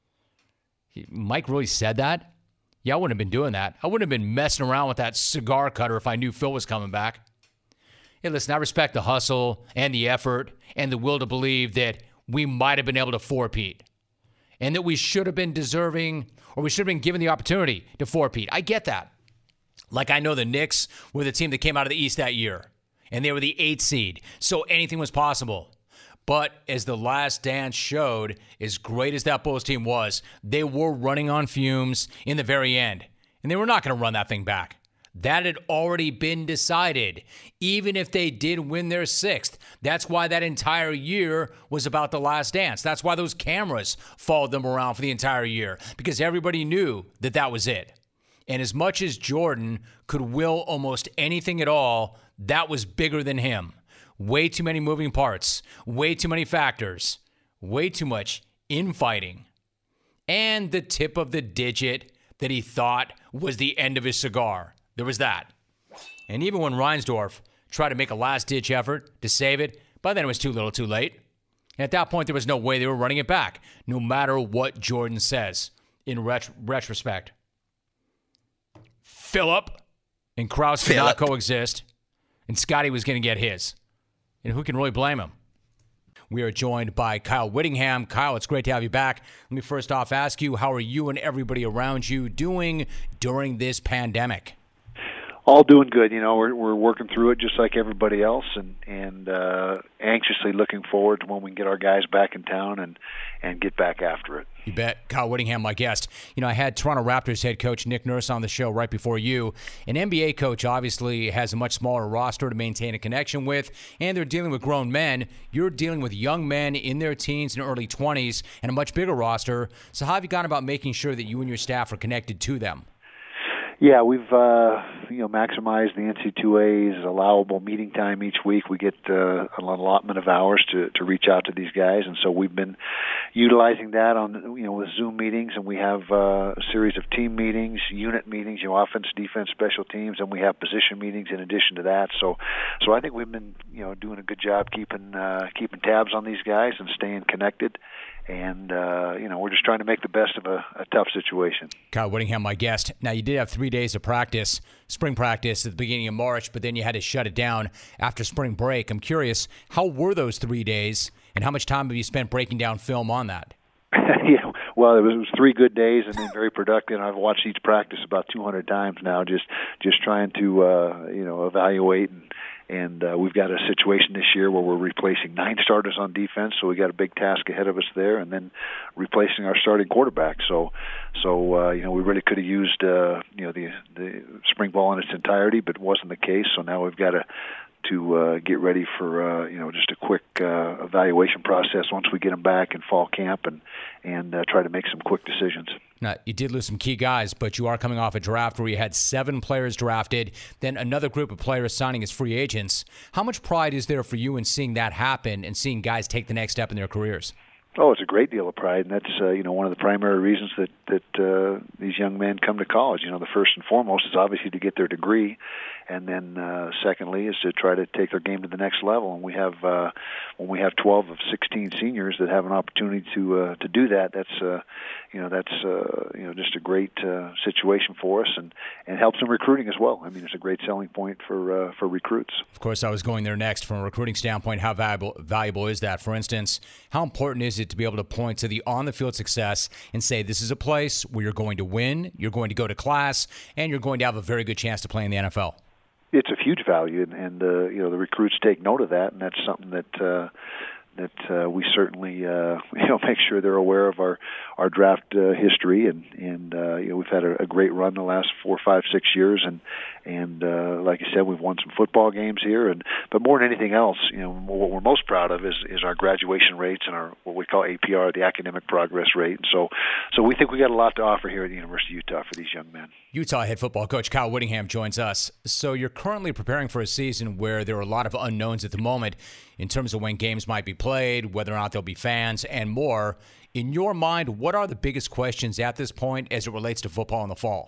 Mike really said that? Yeah, I wouldn't have been doing that. I wouldn't have been messing around with that cigar cutter if I knew Phil was coming back. Hey, listen, I respect the hustle and the effort and the will to believe that we might have been able to four-peat and that we should have been deserving or we should have been given the opportunity to four-peat. I get that. Like, I know the Knicks were the team that came out of the East that year, and they were the eighth seed, so anything was possible. But as the last dance showed, as great as that Bulls team was, they were running on fumes in the very end, and they were not going to run that thing back. That had already been decided, even if they did win their sixth. That's why that entire year was about the last dance. That's why those cameras followed them around for the entire year, because everybody knew that that was it. And as much as Jordan could will almost anything at all, that was bigger than him. Way too many moving parts, way too many factors, way too much infighting. And the tip of the digit that he thought was the end of his cigar. There was that. And even when Reinsdorf try to make a last-ditch effort to save it. But then it was too little too late. And at that point, there was no way they were running it back, no matter what Jordan says in ret- retrospect. Phillip and Krause could not coexist, and Scotty was going to get his. And who can really blame him? We are joined by Kyle Whittingham. Kyle, it's great to have you back. Let me first off ask you, how are you and everybody around you doing during this pandemic? All doing good. You know, we're we're working through it just like everybody else, and and uh, anxiously looking forward to when we can get our guys back in town and and get back after it. You bet. Kyle Whittingham, my guest. You know, I had Toronto Raptors head coach Nick Nurse on the show right before you. An N B A coach obviously has a much smaller roster to maintain a connection with, and they're dealing with grown men. You're dealing with young men in their teens and early twenties and a much bigger roster. So how have you gone about making sure that you and your staff are connected to them? Yeah, we've uh, you know maximized the N C double A's allowable meeting time each week. We get uh, an allotment of hours to, to reach out to these guys, and so we've been utilizing that on you know with Zoom meetings, and we have uh, a series of team meetings, unit meetings, you know, offense, defense, special teams, and we have position meetings in addition to that. So, so I think we've been you know doing a good job keeping uh, keeping tabs on these guys and staying connected. And, uh, you know, we're just trying to make the best of a, a tough situation. Kyle Whittingham, my guest. Now, you did have three days of practice, spring practice at the beginning of March, but then you had to shut it down after spring break. I'm curious, how were those three days, and how much time have you spent breaking down film on that? Yeah, well, it was, it was three good days and then very productive. I've watched each practice about two hundred times now, just just trying to, uh, you know, evaluate and And uh, we've got a situation this year where we're replacing nine starters on defense, so we got a big task ahead of us there, and then replacing our starting quarterback. So, so uh, you know, we really could have used uh, you know the the spring ball in its entirety, but it wasn't the case. So now we've got to to uh, get ready for uh, you know just a quick uh, evaluation process once we get them back in fall camp, and and uh, try to make some quick decisions. Now, you did lose some key guys, but you are coming off a draft where you had seven players drafted, then another group of players signing as free agents. How much pride is there for you in seeing that happen and seeing guys take the next step in their careers? Oh, it's a great deal of pride, and that's uh, you know one of the primary reasons that that uh, these young men come to college. You know, the first and foremost is obviously to get their degree, and then uh, secondly is to try to take their game to the next level. And we have uh, when we have twelve of sixteen seniors that have an opportunity to uh, to do that. That's uh, you know that's uh, you know just a great uh, situation for us, and, and helps in recruiting as well. I mean, it's a great selling point for uh, for recruits. Of course, I was going there next. From a recruiting standpoint, how valuable valuable is that? For instance, how important is it to be able to point to the on-the-field success and say this is a place where you're going to win, you're going to go to class, and you're going to have a very good chance to play in the N F L? It's a huge value, and, and uh, you know the recruits take note of that, and that's something that uh, that uh, we certainly uh, you know make sure they're aware of our our draft uh, history, and and uh, you know we've had a, a great run the last four, five, six years, and and uh, like you said, we've won some football games here, and but more than anything else, you know what we're most proud of is is our graduation rates and our what we call A P R, the academic progress rate. And so so we think we got a lot to offer here at the University of Utah for these young men. Utah head football coach Kyle Whittingham joins us. So you're currently preparing for a season where there are a lot of unknowns at the moment in terms of when games might be played, whether or not there'll be fans, and more. In your mind, what are the biggest questions at this point as it relates to football in the fall?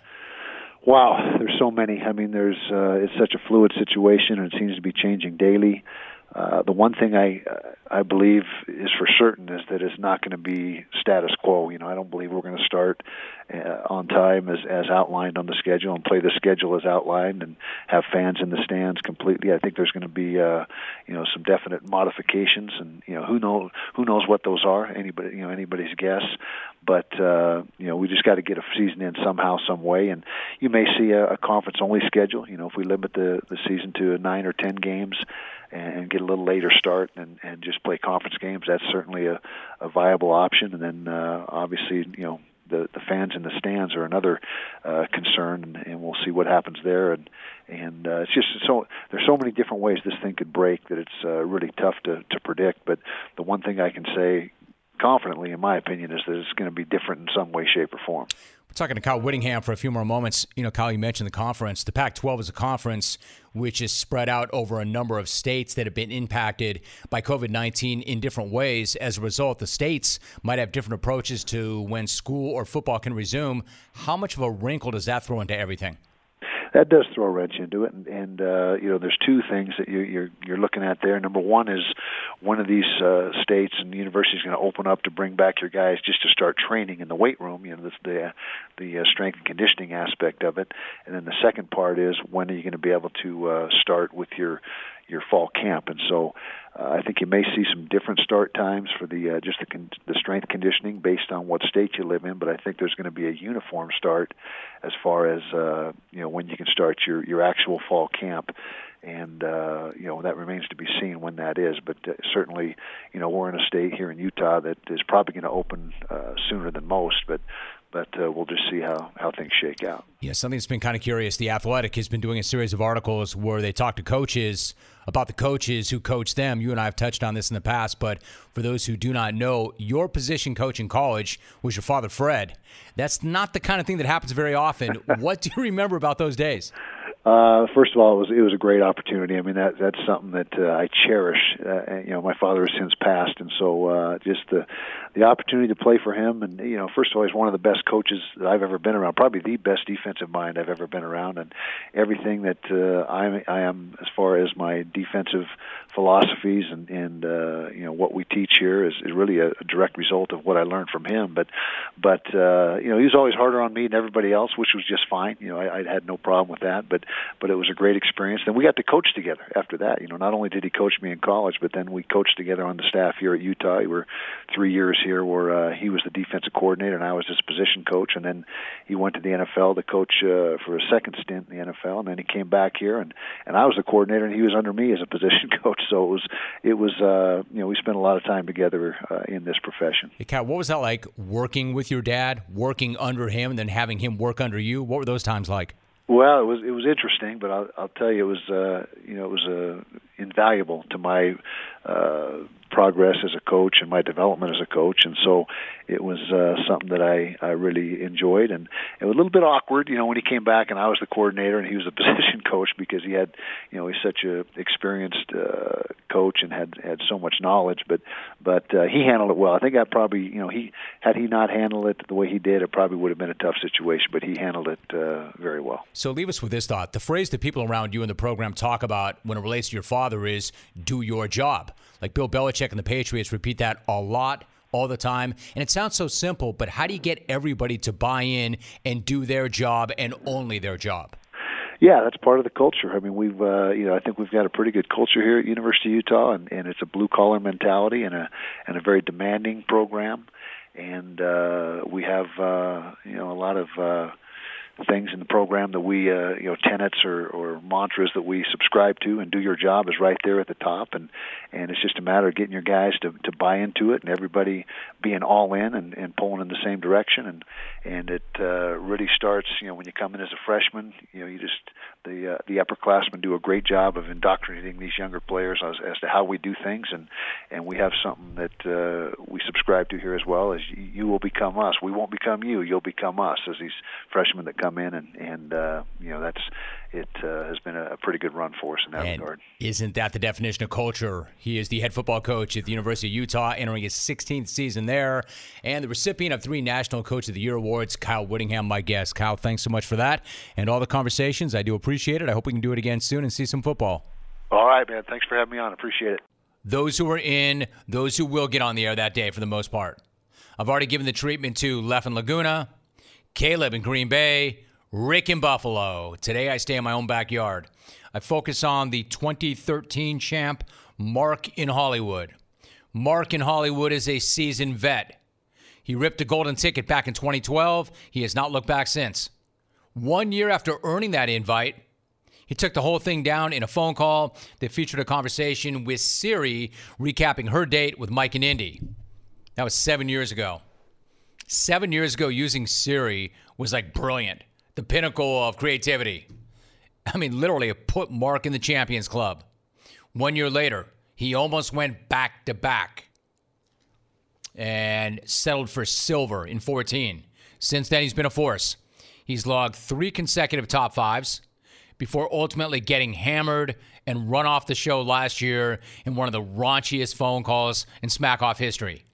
Wow, there's so many. I mean, there's uh, it's such a fluid situation, and it seems to be changing daily. Uh, the one thing I uh, I believe is for certain is that it's not going to be status quo. You know, I don't believe we're going to start uh, on time as as outlined on the schedule and play the schedule as outlined and have fans in the stands completely. I think there's going to be uh, you know some definite modifications, and you know who knows who knows what those are. Anybody you know anybody's guess. But uh, you know we just got to get a season in somehow, some way, and you may see a, a conference-only schedule. You know, if we limit the the season to nine or ten games and get a little later start and, and just play conference games, that's certainly a, a viable option. And then uh, obviously, you know, the, the fans in the stands are another uh, concern, and, and we'll see what happens there. And and uh, it's just so there's so many different ways this thing could break that it's uh, really tough to, to predict. But the one thing I can say confidently, in my opinion, is that it's going to be different in some way, shape, or form. We're talking to Kyle Whittingham for a few more moments. You know, Kyle, you mentioned the conference. The Pac twelve is a conference which is spread out over a number of states that have been impacted by COVID nineteen in different ways. As a result, the states might have different approaches to when school or football can resume. How much of a wrinkle does that throw into everything? that does throw a wrench into it. And, and uh, you know, there's two things that you, you're you're looking at there. Number one is one of these uh, states and universities is going to open up to bring back your guys just to start training in the weight room. You know, this, the the uh, strength and conditioning aspect of it. And then the second part is when are you going to be able to uh, start with your your fall camp. And so uh, I think you may see some different start times for the uh, just the, con- the strength conditioning based on what state you live in, but I think there's going to be a uniform start as far as uh, you know when you can start your, your actual fall camp. And, uh, you know, that remains to be seen when that is. But uh, certainly, you know, we're in a state here in Utah that is probably going to open uh, sooner than most. But but uh, we'll just see how, how things shake out. Yeah, something that's been kind of curious. The Athletic has been doing a series of articles where they talk to coaches about the coaches who coach them. You and I have touched on this in the past, but for those who do not know, your position coach in college was your father, Fred. That's not the kind of thing that happens very often. What do you remember about those days? Uh, first of all, it was it was a great opportunity. I mean, that that's something that uh, I cherish. Uh, you know, my father has since passed, and so uh, just the the opportunity to play for him, and you know, first of all, he's one of the best coaches that I've ever been around, probably the best defensive mind I've ever been around, and everything that uh, I I am as far as my defensive philosophies and and uh, you know what we teach here is, is really a, a direct result of what I learned from him. But but uh, you know, he was always harder on me than everybody else, which was just fine. You know, I, I had no problem with that, but. But it was a great experience. Then we got to coach together after that. You know, not only did he coach me in college, but then we coached together on the staff here at Utah. We were three years here where uh, he was the defensive coordinator and I was his position coach. And then he went to the N F L to coach uh, for a second stint in the N F L. And then he came back here, and, and I was the coordinator, and he was under me as a position coach. So it was, it was uh, you know, we spent a lot of time together uh, in this profession. Hey, Cal, what was that like working with your dad, working under him, and then having him work under you? What were those times like? Well, it was it was interesting, but I'll, I'll tell you, it was uh, you know it was uh, invaluable to my uh, progress as a coach and my development as a coach, and so it was uh, something that I, I really enjoyed. And it was a little bit awkward, you know, when he came back and I was the coordinator and he was the position coach because he had, you know, he's such a experienced uh, coach and had had so much knowledge. But but uh, he handled it well. I think I probably, you know, he had he not handled it the way he did, it probably would have been a tough situation. But he handled it uh, very well. So leave us with this thought. The phrase that people around you in the program talk about when it relates to your father is do your job. Like Bill Belichick and the Patriots repeat that a lot, all the time. And it sounds so simple, but how do you get everybody to buy in and do their job and only their job? Yeah, that's part of the culture. I mean, we've, uh, you know, I think we've got a pretty good culture here at University of Utah, and, and it's a blue-collar mentality and a and a very demanding program. And uh, we have, uh, you know, a lot of uh, things in the program that we, uh, you know, tenets or, or mantras that we subscribe to, and do your job is right there at the top. And, and it's just a matter of getting your guys to, to buy into it and everybody being all in and, and pulling in the same direction. And, and it uh, really starts, you know, when you come in as a freshman, you know, you just, the uh, the upperclassmen do a great job of indoctrinating these younger players as, as to how we do things. And, and we have something that uh, we subscribe to here as well, is you, you will become us. We won't become you. You'll become us as these freshmen that come in. And, and uh, you know, that's, it uh, has been a pretty good run for us in that and regard. Isn't that the definition of culture? He is the head football coach at the University of Utah, entering his sixteenth season there, and the recipient of three National Coach of the Year awards, Kyle Whittingham, my guest. Kyle, thanks so much for that and all the conversations. I do appreciate it. I hope we can do it again soon and see some football. All right, man. Thanks for having me on. Appreciate it. Those who are in, those who will get on the air that day for the most part. I've already given the treatment to Lef in Laguna, Caleb in Green Bay, Rick in Buffalo. Today I stay in my own backyard. I focus on the twenty thirteen champ, Mark in Hollywood. Mark in Hollywood is a seasoned vet. He ripped a golden ticket back in twenty twelve. He has not looked back since. One year after earning that invite, he took the whole thing down in a phone call that featured a conversation with Siri recapping her date with Mike and Indy. That was seven years ago. Seven years ago, using Siri was like brilliant. The pinnacle of creativity. I mean, literally, it put Mark in the Champions Club. One year later, he almost went back to back and settled for silver in fourteen. Since then, he's been a force. He's logged three consecutive top fives before ultimately getting hammered and run off the show last year in one of the raunchiest phone calls in smack-off history.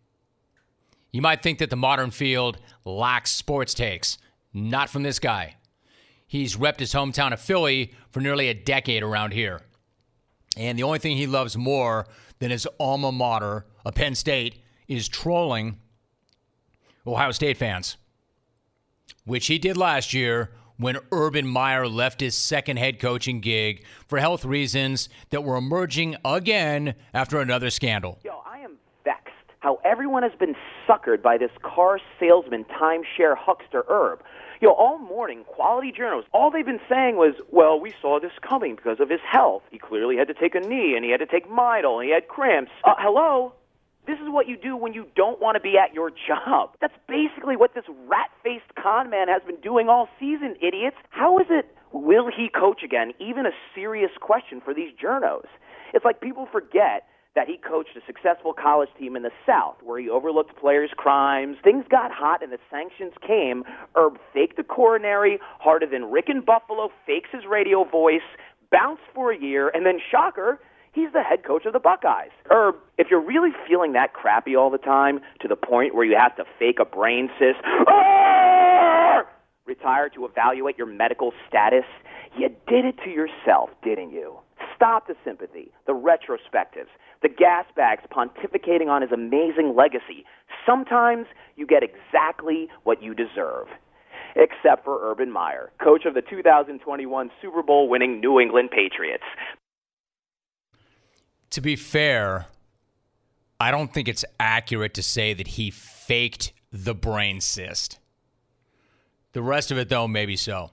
You might think that the modern field lacks sports takes. Not from this guy. He's repped his hometown of Philly for nearly a decade around here. And the only thing he loves more than his alma mater, a Penn State, is trolling Ohio State fans, which he did last year when Urban Meyer left his second head coaching gig for health reasons that were emerging again after another scandal. Yo, I am vexed how everyone has been suckered by this car salesman, timeshare huckster Herb. Yo, all morning, quality journals, all they've been saying was, well, we saw this coming because of his health. He clearly had to take a knee, and he had to take Midol, and he had cramps. Uh, hello? This is what you do when you don't want to be at your job. That's basically what this rat-faced con man has been doing all season, idiots. How is it, will he coach again, even a serious question for these journos? It's like people forget that he coached a successful college team in the South where he overlooked players' crimes. Things got hot and the sanctions came. Herb faked a coronary, harder than Rick in Buffalo fakes his radio voice, bounced for a year, and then, shocker, he's the head coach of the Buckeyes. Herb, if you're really feeling that crappy all the time to the point where you have to fake a brain cyst, Arr! retire to evaluate your medical status, you did it to yourself, didn't you? Stop the sympathy, the retrospectives, the gas bags pontificating on his amazing legacy. Sometimes you get exactly what you deserve. Except for Urban Meyer, coach of the two thousand twenty-one Super Bowl winning New England Patriots. To be fair, I don't think it's accurate to say that he faked the brain cyst. The rest of it, though, maybe so.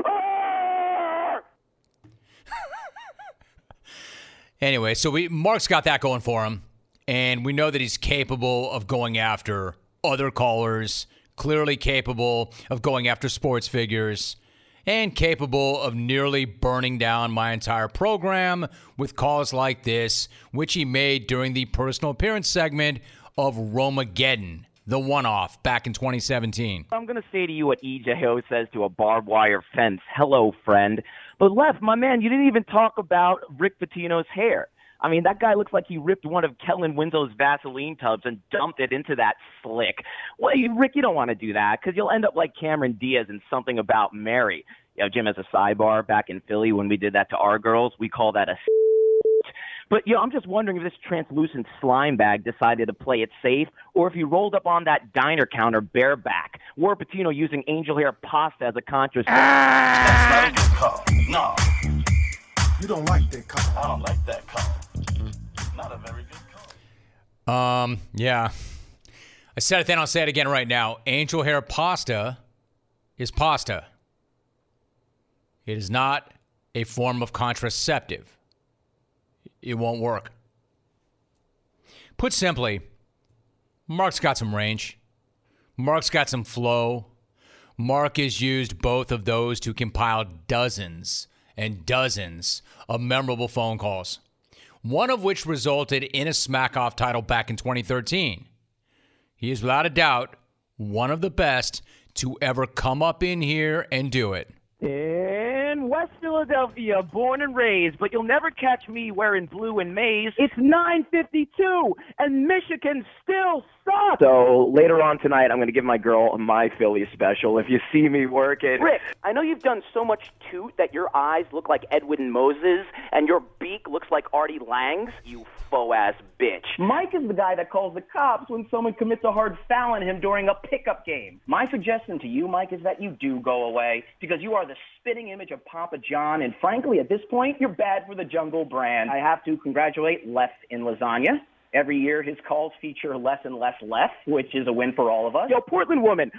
Anyway, so we Mark's got that going for him, and we know that he's capable of going after other callers, clearly capable of going after sports figures, and capable of nearly burning down my entire program with calls like this, which he made during the personal appearance segment of Romageddon, the one-off back in twenty seventeen. I'm going to say to you what E J O says to a barbed wire fence. Hello, friend. But, Lef, my man, you didn't even talk about Rick Pitino's hair. I mean, that guy looks like he ripped one of Kellen Winslow's Vaseline tubs and dumped it into that slick. Well, you, Rick, you don't want to do that because you'll end up like Cameron Diaz in Something About Mary. You know, Jim, as a sidebar, back in Philly when we did that to our girls, we call that a But, you know, I'm just wondering if this translucent slime bag decided to play it safe or if he rolled up on that diner counter bareback. Wore Pitino using angel hair pasta as a contraceptive. That's not a good call. No. You don't like that call. I don't like that call. Not a very good call. Um, yeah. I said it then, I'll say it again right now. Angel hair pasta is pasta. It is not a form of contraceptive. It won't work. Put simply, Mark's got some range. Mark's got some flow. Mark has used both of those to compile dozens and dozens of memorable phone calls, one of which resulted in a Smack-Off title back in twenty thirteen. He is without a doubt one of the best to ever come up in here and do it. In West Philadelphia, born and raised, but you'll never catch me wearing blue and maize. It's nine fifty-two, and Michigan still sucks. So later on tonight, I'm going to give my girl a My Philly special if you see me working. Rick, I know you've done so much toot that your eyes look like Edwin Moses and your beak looks like Artie Lang's, you faux-ass bitch. Mike is the guy that calls the cops when someone commits a hard foul on him during a pickup game. My suggestion to you, Mike, is that you do go away because you are the spitting image of Papa John, and frankly, at this point, you're bad for the Jungle brand. I have to congratulate Lef in Lasagna. Every year, his calls feature less and less Lef, which is a win for all of us. Yo, Portland woman.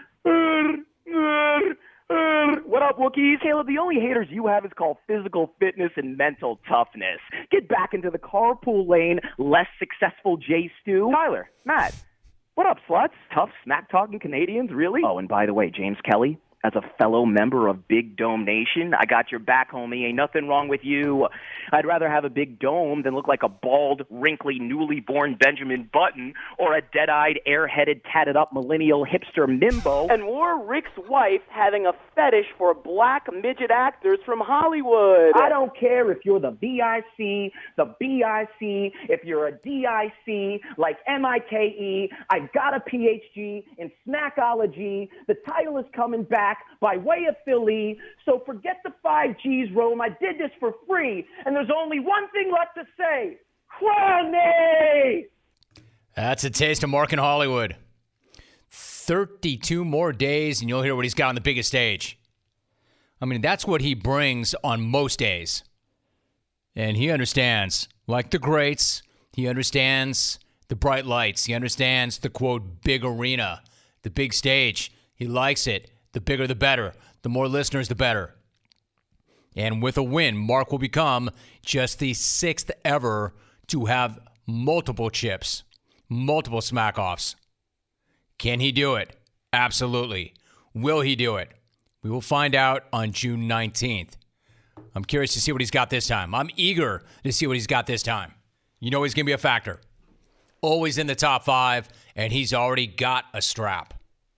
What up, Wookiees? Caleb, the only haters you have is called physical fitness and mental toughness. Get back into the carpool lane, less successful J Stu. Tyler, Matt, what up, sluts? Tough, smack-talking Canadians, really? Oh, and by the way, James Kelly, as a fellow member of Big Dome Nation, I got your back, homie. Ain't nothing wrong with you. I'd rather have a big dome than look like a bald, wrinkly, newly born Benjamin Button or a dead-eyed, air-headed, tatted-up millennial hipster Mimbo. And more Rick's wife having a fetish for black midget actors from Hollywood. I don't care if you're the V I C, the B I C, if you're a D I C, like M I K E. I got a P H D in smackology. The title is coming back. back by way of Philly. So forget the five G's, Rome. I did this for free. And there's only one thing left to say. Crown me! That's a taste of Mark in Hollywood. thirty-two more days, and you'll hear what he's got on the biggest stage. I mean, that's what he brings on most days. And he understands, like the greats, he understands the bright lights. He understands the, quote, big arena, the big stage. He likes it. The bigger, the better. The more listeners, the better. And with a win, Mark will become just the sixth ever to have multiple chips, multiple smack-offs. Can he do it? Absolutely. Will he do it? We will find out on June nineteenth. I'm curious to see what he's got this time. I'm eager to see what he's got this time. You know he's going to be a factor. Always in the top five, and he's already got a strap.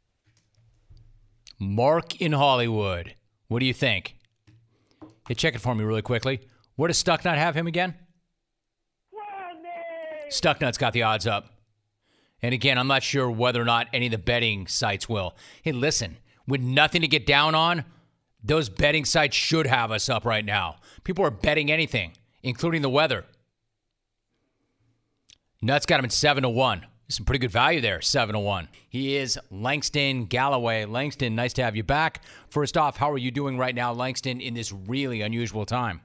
Mark in Hollywood. What do you think? Hey, check it for me really quickly. Where does Stucknut have him again? Stucknut's got the odds up. And again, I'm not sure whether or not any of the betting sites will. Hey, listen, with nothing to get down on, those betting sites should have us up right now. People are betting anything, including the weather. Nuts got him at seven to one. Some pretty good value there, seven to one. He is Langston Galloway. Langston, nice to have you back. First off, how are you doing right now, Langston, in this really unusual time?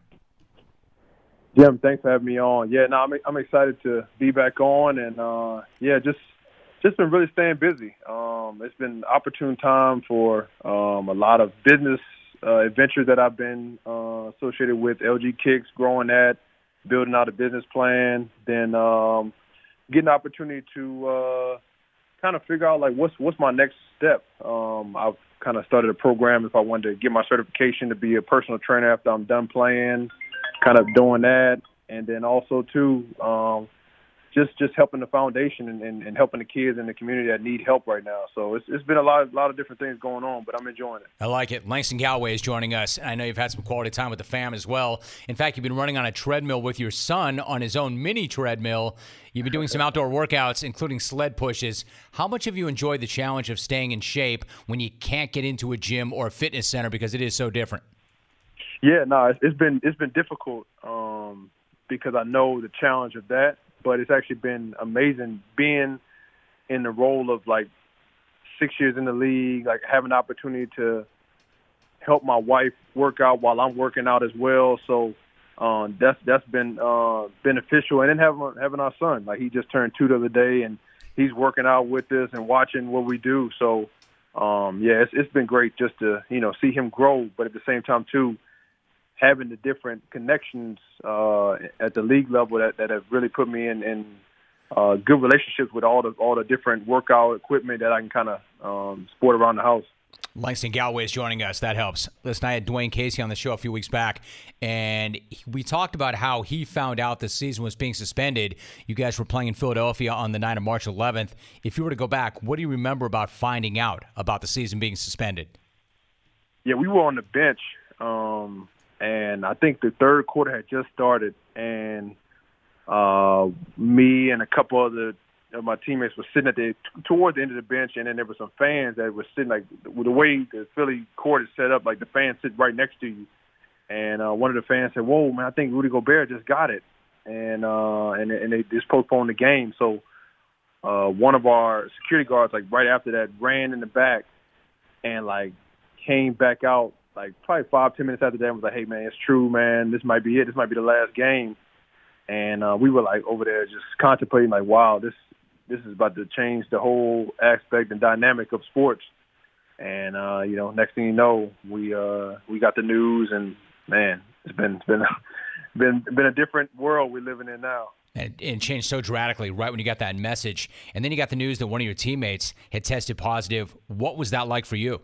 Jim, thanks for having me on. Yeah, no, I'm I'm excited to be back on, and uh, yeah, just just been really staying busy. Um, it's been an opportune time for um, a lot of business uh, adventures that I've been uh, associated with. L G Kicks, growing that, building out a business plan, then um, getting the opportunity to uh, kind of figure out like what's what's my next step. Um, I've kind of started a program if I wanted to get my certification to be a personal trainer after I'm done playing. Kind of doing that, and then also too, um, just just helping the foundation and, and, and helping the kids in the community that need help right now. So it's it's been a lot, a lot of different things going on, but I'm enjoying it. I like it. Langston Galloway is joining us. I know you've had some quality time with the fam as well. In fact, you've been running on a treadmill with your son on his own mini treadmill. You've been doing some outdoor workouts, including sled pushes. How much have you enjoyed the challenge of staying in shape when you can't get into a gym or a fitness center because it is so different? Yeah, no, it's, it's been it's been difficult um, because I know the challenge of that, but it's actually been amazing being in the role of like six years in the league, like having the opportunity to help my wife work out while I'm working out as well. So um, that's that's been uh, beneficial, and then having having our son, like he just turned two the other day, and he's working out with us and watching what we do. So um, yeah, it's, it's been great just to you know see him grow, but at the same time too, having the different connections uh, at the league level that, that have really put me in, in uh, good relationships with all the all the different workout equipment that I can kind of um, sport around the house. Langston Galloway is joining us. That helps. Listen, I had Dwayne Casey on the show a few weeks back, and we talked about how he found out the season was being suspended. You guys were playing in Philadelphia on the night of March eleventh. If you were to go back, what do you remember about finding out about the season being suspended? Yeah, we were on the bench. Um, And I think the third quarter had just started, and uh, me and a couple other of my teammates were sitting at the towards the end of the bench, and then there were some fans that were sitting like with the way the Philly court is set up, like the fans sit right next to you. And uh, one of the fans said, "Whoa, man! I think Rudy Gobert just got it," and uh, and and they just postponed the game. So uh, one of our security guards, like right after that, ran in the back and like came back out. Like probably five, ten minutes after that, I was like, "Hey, man, it's true, man. This might be it. This might be the last game." And uh, we were like over there just contemplating, like, "Wow, this this is about to change the whole aspect and dynamic of sports." And uh, you know, next thing you know, we uh, we got the news, and man, it's been it's been been been a different world we're living in now. And it changed so dramatically right when you got that message, and then you got the news that one of your teammates had tested positive. What was that like for you?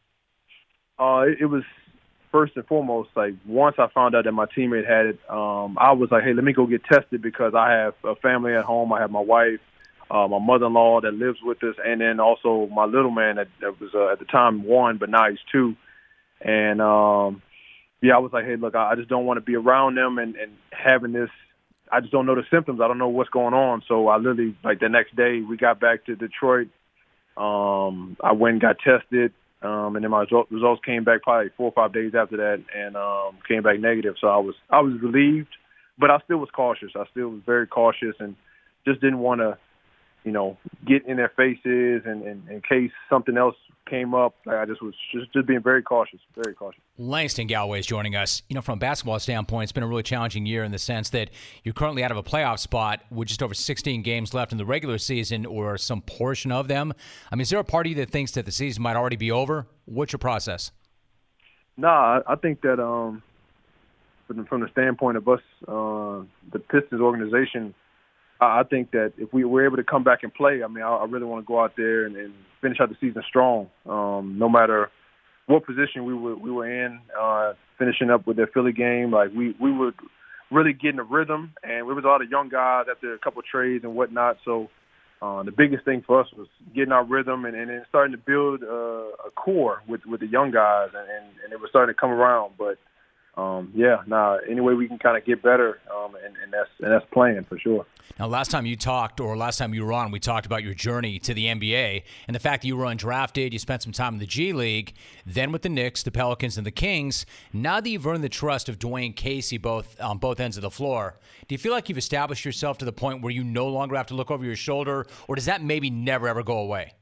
Uh, it, it was first and foremost, like once I found out that my teammate had it, um, I was like, hey, let me go get tested because I have a family at home. I have my wife, uh, my mother-in-law that lives with us, and then also my little man that, that was uh, at the time one, but now he's two. And, um, yeah, I was like, hey, look, I, I just don't want to be around them and, and having this. I just don't know the symptoms. I don't know what's going on. So I literally, like the next day, we got back to Detroit. Um, I went and got tested. Um, and then my result, results came back probably four or five days after that, and um, came back negative. So I was I was relieved, but I still was cautious. I still was very cautious, and just didn't want to, you know, get in their faces, and, and in case something else came up. I just was just, just being very cautious, very cautious. Langston Galloway is joining us. You know, from a basketball standpoint, it's been a really challenging year in the sense that you're currently out of a playoff spot with just over sixteen games left in the regular season, or some portion of them. I mean, is there a party that thinks that the season might already be over? What's your process? No, nah, I, I think that um, from, from the standpoint of us, uh, the Pistons organization, I think that if we were able to come back and play, I mean, I, I really want to go out there and, and finish out the season strong, um, no matter what position we were we were in. Uh, finishing up with the Philly game, like we, we were really getting a rhythm, and we was a lot of young guys after a couple of trades and whatnot. So uh, the biggest thing for us was getting our rhythm and, and then starting to build uh, a core with, with the young guys, and, and, and it was starting to come around. But Um, yeah, nah, any way we can kind of get better, um, and, and that's and that's playing for sure. Now, last time you talked, or last time you were on, we talked about your journey to the N B A and the fact that you were undrafted, you spent some time in the G League, then with the Knicks, the Pelicans, and the Kings. Now that you've earned the trust of Dwayne Casey both on both ends of the floor, do you feel like you've established yourself to the point where you no longer have to look over your shoulder, or does that maybe never, ever go away?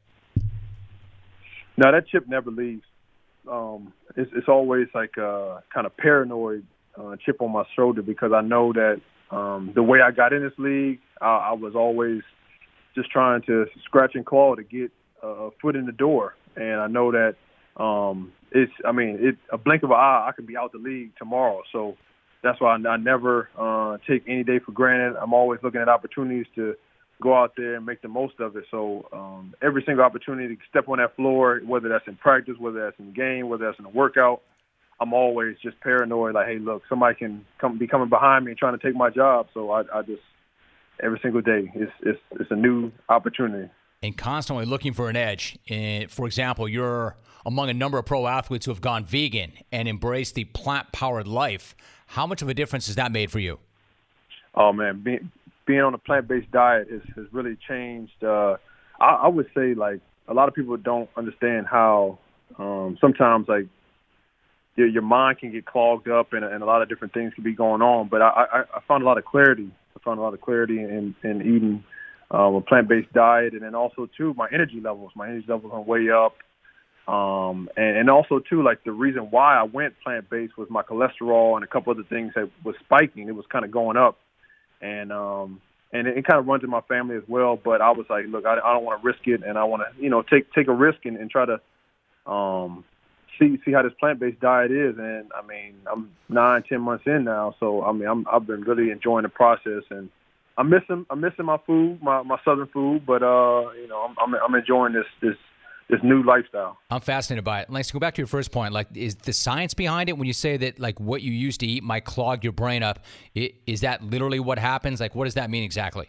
No, that chip never leaves. Um, it's, it's always like a kind of paranoid uh, chip on my shoulder, because I know that um, the way I got in this league, I, I was always just trying to scratch and claw to get a foot in the door. And I know that um, it's, I mean, it, a blink of an eye, I could be out the league tomorrow. So that's why I, I never uh, take any day for granted. I'm always looking at opportunities to go out there and make the most of it. So um, every single opportunity to step on that floor, whether that's in practice, whether that's in the game, whether that's in a workout, I'm always just paranoid, like, hey, look, somebody can come be coming behind me and trying to take my job. So I, I just, every single day, it's, it's, it's a new opportunity. And constantly looking for an edge. And for example, you're among a number of pro athletes who have gone vegan and embraced the plant-powered life. How much of a difference has that made for you? Oh, man, being, being on a plant-based diet has, has really changed. Uh, I, I would say, like, a lot of people don't understand how um, sometimes, like, your, your mind can get clogged up and, and a lot of different things can be going on. But I, I, I found a lot of clarity. I found a lot of clarity in, in eating um, a plant-based diet. And then also, too, my energy levels. My energy levels are way up. Um, and, and also, too, like, the reason why I went plant-based was my cholesterol and a couple other things that was spiking. It was kind of going up. And um, and it, it kind of runs in my family as well. But I was like, look, I, I don't want to risk it, and I want to, you know, take take a risk and, and try to um, see see how this plant-based diet is. And I mean, I'm nine, ten months in now, so I mean, I'm, I've been really enjoying the process, and I'm missing I'm missing my food, my, my southern food, but uh, you know, I'm, I'm I'm enjoying this this. this new lifestyle. I'm fascinated by it. Let's go back to your first point. Like, is the science behind it when you say that, like, what you used to eat might clog your brain up? It, is that literally what happens? Like, what does that mean exactly?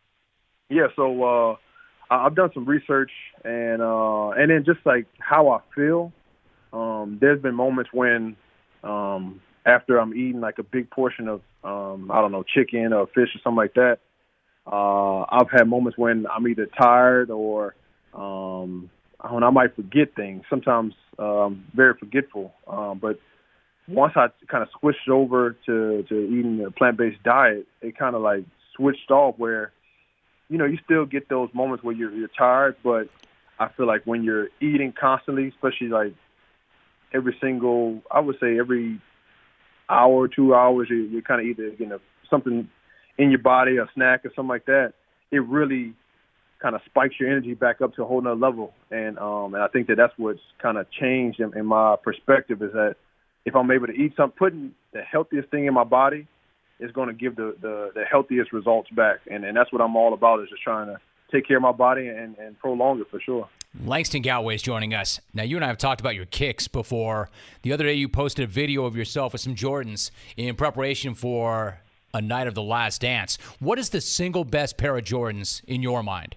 Yeah, so uh, I've done some research, and uh, and then just, like, how I feel. Um, there's been moments when um, after I'm eating, like, a big portion of, um, I don't know, chicken or fish or something like that, uh, I've had moments when I'm either tired or um, – I, mean, I might forget things. Sometimes um, very forgetful. Um, but once I kind of switched over to, to eating a plant-based diet, it kind of like switched off where, you know, you still get those moments where you're, you're tired, but I feel like when you're eating constantly, especially like every single, I would say every hour, two hours, you're, you're kind of either getting a, something in your body, a snack or something like that. It really kind of spikes your energy back up to a whole nother level. And um, and I think that that's what's kind of changed in, in my perspective, is that if I'm able to eat something, putting the healthiest thing in my body is going to give the, the, the healthiest results back. And, and that's what I'm all about, is just trying to take care of my body and, and prolong it for sure. Langston Galloway is joining us. Now, you and I have talked about your kicks before. The other day you posted a video of yourself with some Jordans in preparation for a night of The Last Dance. What is the single best pair of Jordans in your mind?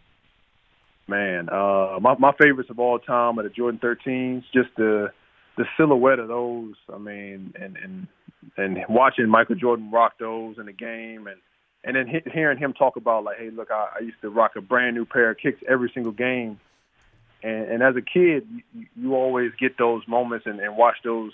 Man, uh, my, my favorites of all time are the Jordan thirteens, just the the silhouette of those. I mean, and, and and watching Michael Jordan rock those in the game, and, and then he, hearing him talk about, like, hey, look, I, I used to rock a brand new pair of kicks every single game. And, and as a kid, you, you always get those moments and, and watch those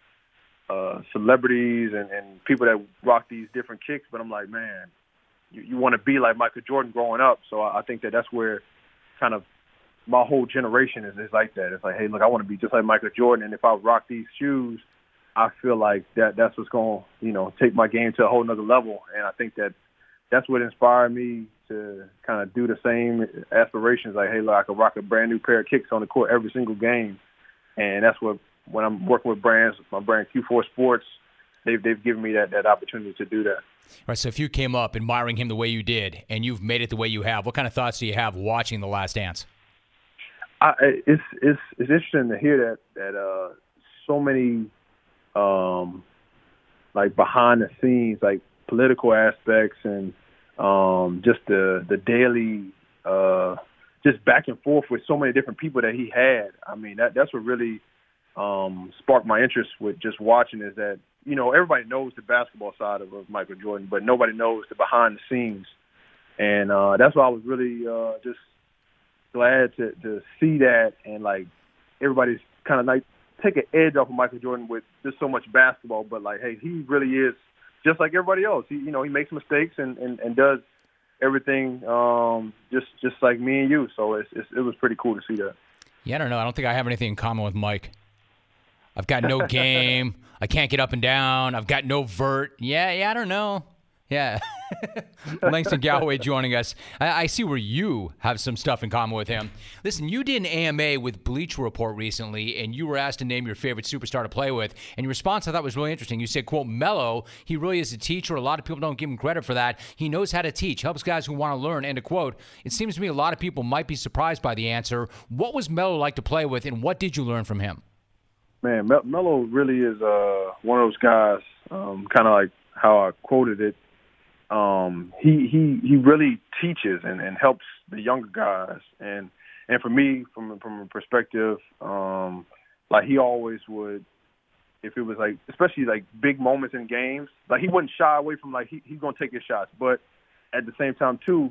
uh, celebrities and, and people that rock these different kicks. But I'm like, man, you, you want to be like Michael Jordan growing up. So I, I think that that's where kind of my whole generation is, is like that. It's like, hey, look, I want to be just like Michael Jordan. And if I rock these shoes, I feel like that that's what's going to, you know, take my game to a whole nother level. And I think that that's what inspired me to kind of do the same aspirations. Like, hey, look, I could rock a brand new pair of kicks on the court every single game. And that's what, when I'm working with brands, my brand Q four Sports, they've, they've given me that, that opportunity to do that. All right, so if you came up admiring him the way you did and you've made it the way you have, what kind of thoughts do you have watching The Last Dance? I, it's, it's, it's interesting to hear that, that uh, so many um, like behind the scenes, like political aspects and um, just the the daily, uh, just back and forth with so many different people that he had. I mean, that that's what really um, sparked my interest with just watching is that, you know, everybody knows the basketball side of, of Michael Jordan, but nobody knows the behind the scenes. And uh, that's why I was really uh, just glad to, to see that and, like, everybody's kind of like take an edge off of Michael Jordan with just so much basketball, but like, hey, he really is just like everybody else. He, you know, he makes mistakes and, and, and does everything um, just just like me and you. So it's, it's, it was pretty cool to see that. Yeah, I don't know. I don't think I have anything in common with Mike. I've got no game. I can't get up and down. I've got no vert. Yeah, yeah, I don't know. Yeah. Langston Galloway joining us. I, I see where you have some stuff in common with him. Listen, you did an A M A with Bleacher Report recently, and you were asked to name your favorite superstar to play with. And your response I thought was really interesting. You said, quote, Melo, he really is a teacher. A lot of people don't give him credit for that. He knows how to teach, helps guys who want to learn. And to quote, it seems to me a lot of people might be surprised by the answer. What was Melo like to play with, and what did you learn from him? Man, Melo really is uh, one of those guys, um, kind of like how I quoted it. Um, he, he, he really teaches and, and helps the younger guys. And, and for me, from, from a perspective, um, like he always would, if it was like, especially like big moments in games, like he wouldn't shy away from like, he, he's going to take his shots. But at the same time too,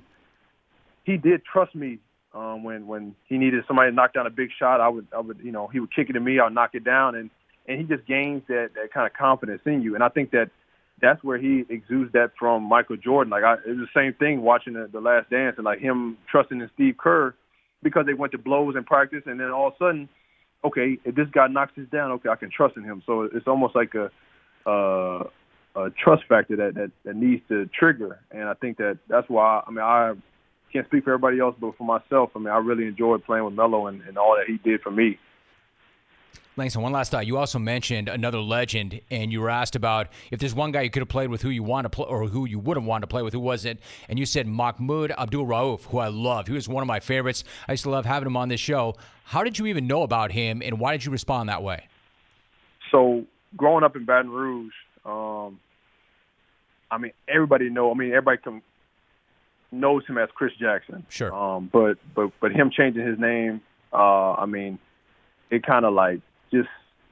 he did trust me. Um, when, when he needed somebody to knock down a big shot, I would, I would, you know, he would kick it to me, I'll knock it down. And, and he just gains that, that kind of confidence in you. And I think that that's where he exudes that from Michael Jordan. Like, I, it was the same thing watching the, the Last Dance and, like, him trusting in Steve Kerr because they went to blows in practice, and then all of a sudden, okay, if this guy knocks this down, okay, I can trust in him. So it's almost like a, uh, a trust factor that, that, that needs to trigger. And I think that that's why, I mean, I can't speak for everybody else, but for myself, I mean, I really enjoyed playing with Melo and, and all that he did for me. Langston, one last thought. You also mentioned another legend, and you were asked about if there's one guy you could have played with who you want to play, or who you would have wanted to play with, who was it? And you said Mahmoud Abdul-Rauf, who I love. He was one of my favorites. I used to love having him on this show. How did you even know about him, and why did you respond that way? So, growing up in Baton Rouge, um, I mean, everybody know. I mean, everybody can, knows him as Chris Jackson. Sure. Um, but but but him changing his name, uh, I mean, it kind of like. Just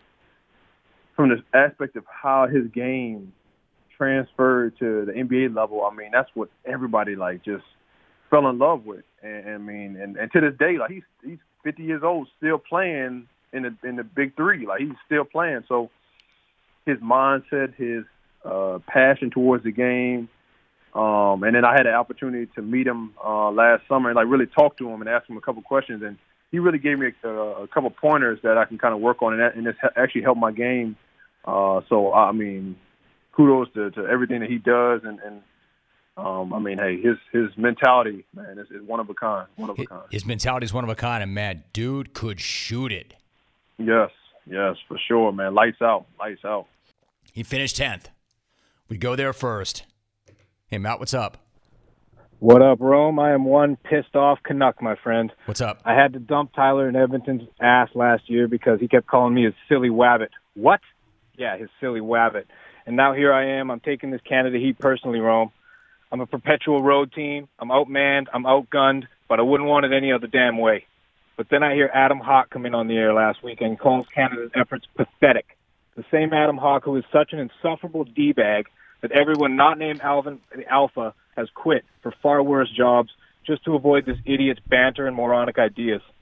from the aspect of how his game transferred to the N B A level, I mean, that's what everybody like just fell in love with. And, and I mean, and, and to this day, like he's he's fifty years old, still playing in the in the Big Three. Like he's still playing. So his mindset, his uh, passion towards the game, um, and then I had an opportunity to meet him uh, last summer and like really talk to him and ask him a couple questions. And he really gave me a, a couple pointers that I can kind of work on, and, that, and it's actually helped my game. Uh, so, I mean, kudos to, to everything that he does. And, and um, I mean, hey, his his mentality, man, is, is one of a kind, one of a kind. His mentality is one of a kind, and, man, dude could shoot it. Yes, yes, for sure, man. Lights out, lights out. He finished tenth. We go there first. Hey, Matt, what's up? What up, Rome? I am one pissed-off Canuck, my friend. What's up? I had to dump Tyler in Edmonton's ass last year because he kept calling me his silly wabbit. What? Yeah, his silly wabbit. And now here I am. I'm taking this Canada Heat personally, Rome. I'm a perpetual road team. I'm outmanned. I'm outgunned, but I wouldn't want it any other damn way. But then I hear Adam Hawk come in on the air last week and calls Canada's efforts pathetic. The same Adam Hawk who is such an insufferable D-bag that everyone not named Alvin Alpha has quit for far worse jobs just to avoid this idiot's banter and moronic ideas.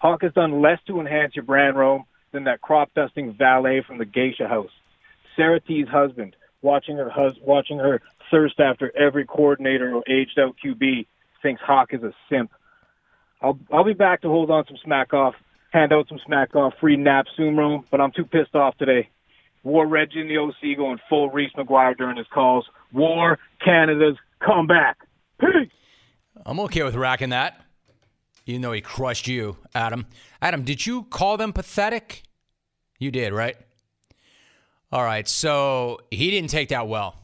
Hawk has done less to enhance your brand, Rome, than that crop-dusting valet from the geisha house. Sarah T's husband, watching her hus- watching her thirst after every coordinator or aged-out Q B, thinks Hawk is a simp. I'll I'll be back to hold on some smack off, hand out some smack off free naps soon, Rome, but I'm too pissed off today. War Reggie in the O C going full Reese McGuire during his calls. War Canada's comeback. Peace. I'm okay with racking that, even though he crushed you, Adam. Adam, did you call them pathetic? You did, right? All right, so he didn't take that well.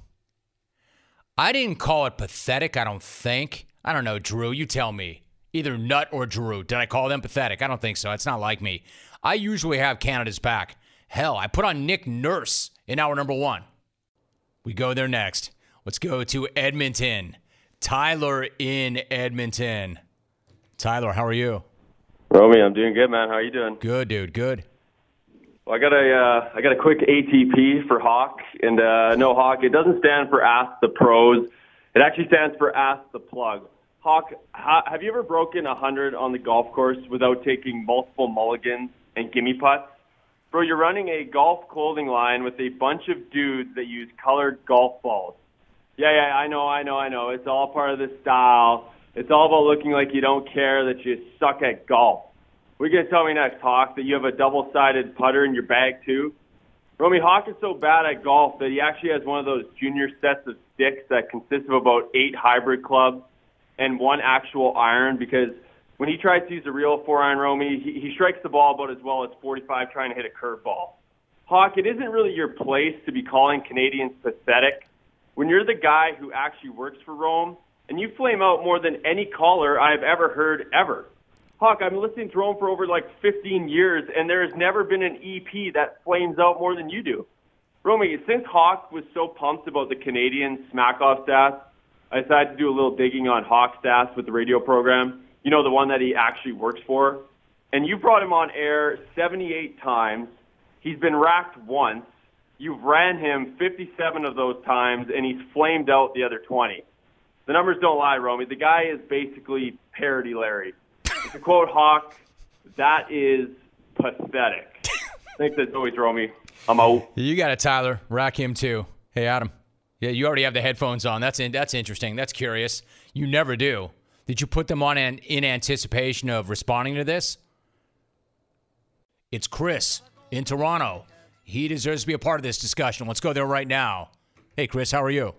I didn't call it pathetic, I don't think. I don't know, Drew, you tell me. Either Nut or Drew. Did I call them pathetic? I don't think so. It's not like me. I usually have Canada's back. Hell, I put on Nick Nurse in hour number one. We go there next. Let's go to Edmonton. Tyler in Edmonton. Tyler, how are you? Romy, I'm doing good, man. How are you doing? Good, dude. Good. Well, I got a, uh, I got a quick A T P for Hawk, and uh, no, Hawk, it doesn't stand for Ask the Pros. It actually stands for Ask the Plug. Hawk, ha- have you ever broken one hundred on the golf course without taking multiple mulligans and gimme putts? Bro, you're running a golf clothing line with a bunch of dudes that use colored golf balls. Yeah, yeah, I know, I know, I know. It's all part of the style. It's all about looking like you don't care that you suck at golf. What are you going to tell me next, Hawk, that you have a double-sided putter in your bag, too? Romy, Hawk is so bad at golf that he actually has one of those junior sets of sticks that consist of about eight hybrid clubs and one actual iron, because when he tries to use a real four-iron, Romy, he, he strikes the ball about as well as forty-five trying to hit a curveball. Hawk, it isn't really your place to be calling Canadians pathetic when you're the guy who actually works for Rome, and you flame out more than any caller I've ever heard ever. Hawk, I've been listening to Rome for over like fifteen years, and there has never been an E P that flames out more than you do. Romy, since Hawk was so pumped about the Canadian smack-off stats, I decided to do a little digging on Hawk stats with the radio program. You know, the one that he actually works for. And you brought him on air seventy-eight times. He's been racked once. You've ran him fifty-seven of those times, and he's flamed out the other twenty. The numbers don't lie, Romy. The guy is basically parody Larry. To quote Hawk, that is pathetic. Thanks as always, Romy. I'm out. You got it, Tyler. Rack him too. Hey, Adam. Yeah, you already have the headphones on. That's in, that's interesting. That's curious. You never do. Did you put them on an, in anticipation of responding to this? It's Chris in Toronto. He deserves to be a part of this discussion. Let's go there right now. Hey, Chris, how are you?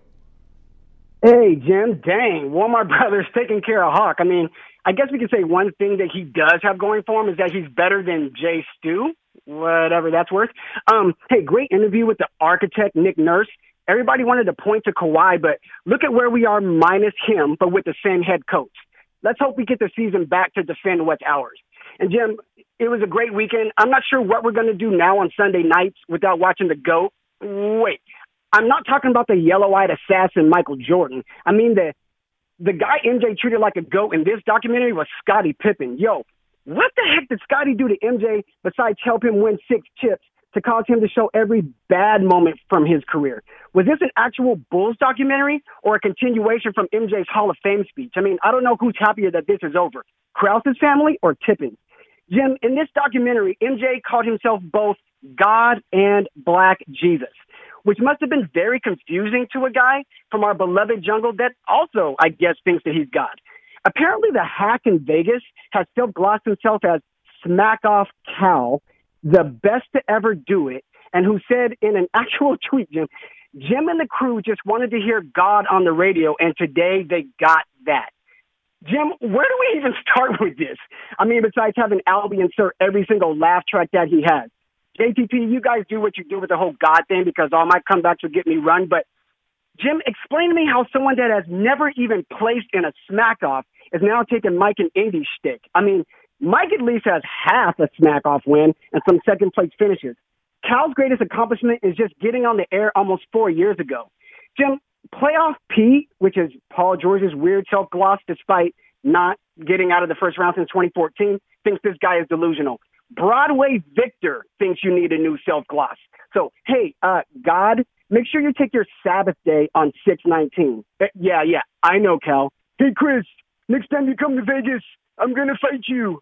Hey, Jim. Dang, Walmart Brothers taking care of Hawk. I mean, I guess we could say one thing that he does have going for him is that he's better than Jay Stu, whatever that's worth. Um, hey, great interview with the architect, Nick Nurse. Everybody wanted to point to Kawhi, but look at where we are minus him, but with the same head coach. Let's hope we get the season back to defend what's ours. And, Jim, it was a great weekend. I'm not sure what we're going to do now on Sunday nights without watching the GOAT. Wait, I'm not talking about the yellow-eyed assassin Michael Jordan. I mean the the guy M J treated like a GOAT in this documentary was Scottie Pippen. Yo, what the heck did Scottie do to M J besides help him win six chips to cause him to show every bad moment from his career? Was this an actual Bulls documentary or a continuation from M J's Hall of Fame speech? I mean, I don't know who's happier that this is over, Krause's family or Tippin. Jim, in this documentary, M J called himself both God and Black Jesus, which must have been very confusing to a guy from our beloved jungle that also, I guess, thinks that he's God. Apparently, the hack in Vegas has self-glossed himself as Smack Off Cal, the best to ever do it, and who said in an actual tweet, Jim, Jim and the crew just wanted to hear God on the radio, and today they got that. Jim, where do we even start with this? I mean, besides having Albie insert every single laugh track that he has. J T P, you guys do what you do with the whole God thing because all my comebacks will get me run. But, Jim, explain to me how someone that has never even placed in a smack-off is now taking Mike and Indy's shtick. I mean, Mike at least has half a smack-off win and some second-place finishes. Cal's greatest accomplishment is just getting on the air almost four years ago. Jim, Playoff P, which is Paul George's weird self-gloss despite not getting out of the first round since twenty fourteen, thinks this guy is delusional. Broadway Victor thinks you need a new self-gloss. So, hey, uh, God, make sure you take your Sabbath day on six nineteen. Uh, yeah, yeah, I know, Cal. Hey, Chris, next time you come to Vegas, I'm going to fight you.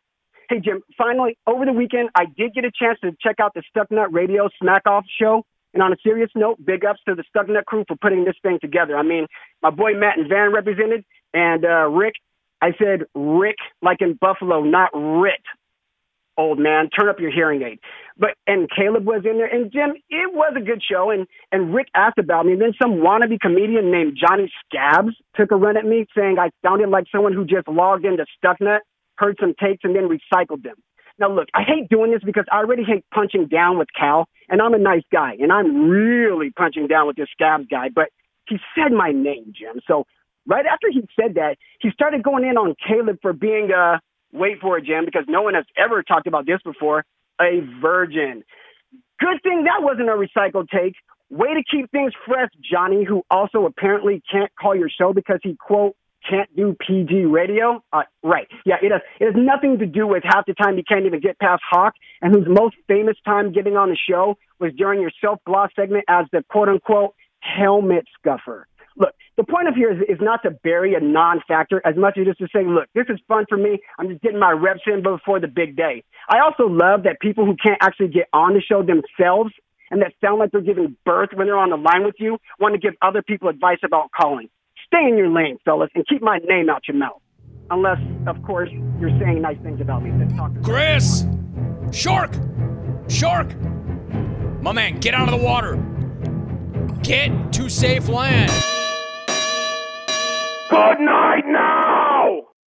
Hey, Jim, finally, over the weekend, I did get a chance to check out the Stucknut Radio Smack Off show. And on a serious note, big ups to the Stucknut crew for putting this thing together. I mean, my boy Matt and Van represented, and uh, Rick, I said Rick like in Buffalo, not Rit. Old man, turn up your hearing aid. But and Caleb was in there, and Jim, it was a good show. And and Rick asked about me, and then some wannabe comedian named Johnny Scabs took a run at me, saying I sounded like someone who just logged into Stucknut, heard some takes, and then recycled them. Now look, I hate doing this because I already hate punching down with Cal, and I'm a nice guy, and I'm really punching down with this Scabs guy. But he said my name, Jim. So right after he said that, he started going in on Caleb for being uh wait for it, Jim, because no one has ever talked about this before, a virgin. Good thing that wasn't a recycled take. Way to keep things fresh, Johnny, who also apparently can't call your show because he, quote, can't do P G radio. Uh, right. Yeah, it has, it has nothing to do with half the time you can't even get past Hawk, and whose most famous time getting on the show was during your self-gloss segment as the, quote-unquote, helmet scuffer. Look, the point of here is, is not to bury a non-factor as much as just to say, look, this is fun for me. I'm just getting my reps in before the big day. I also love that people who can't actually get on the show themselves and that sound like they're giving birth when they're on the line with you want to give other people advice about calling. Stay in your lane, fellas, and keep my name out your mouth. Unless, of course, you're saying nice things about me. Then talk to Chris! Shark! Shark! My man, get out of the water. Get to safe land. Good night now.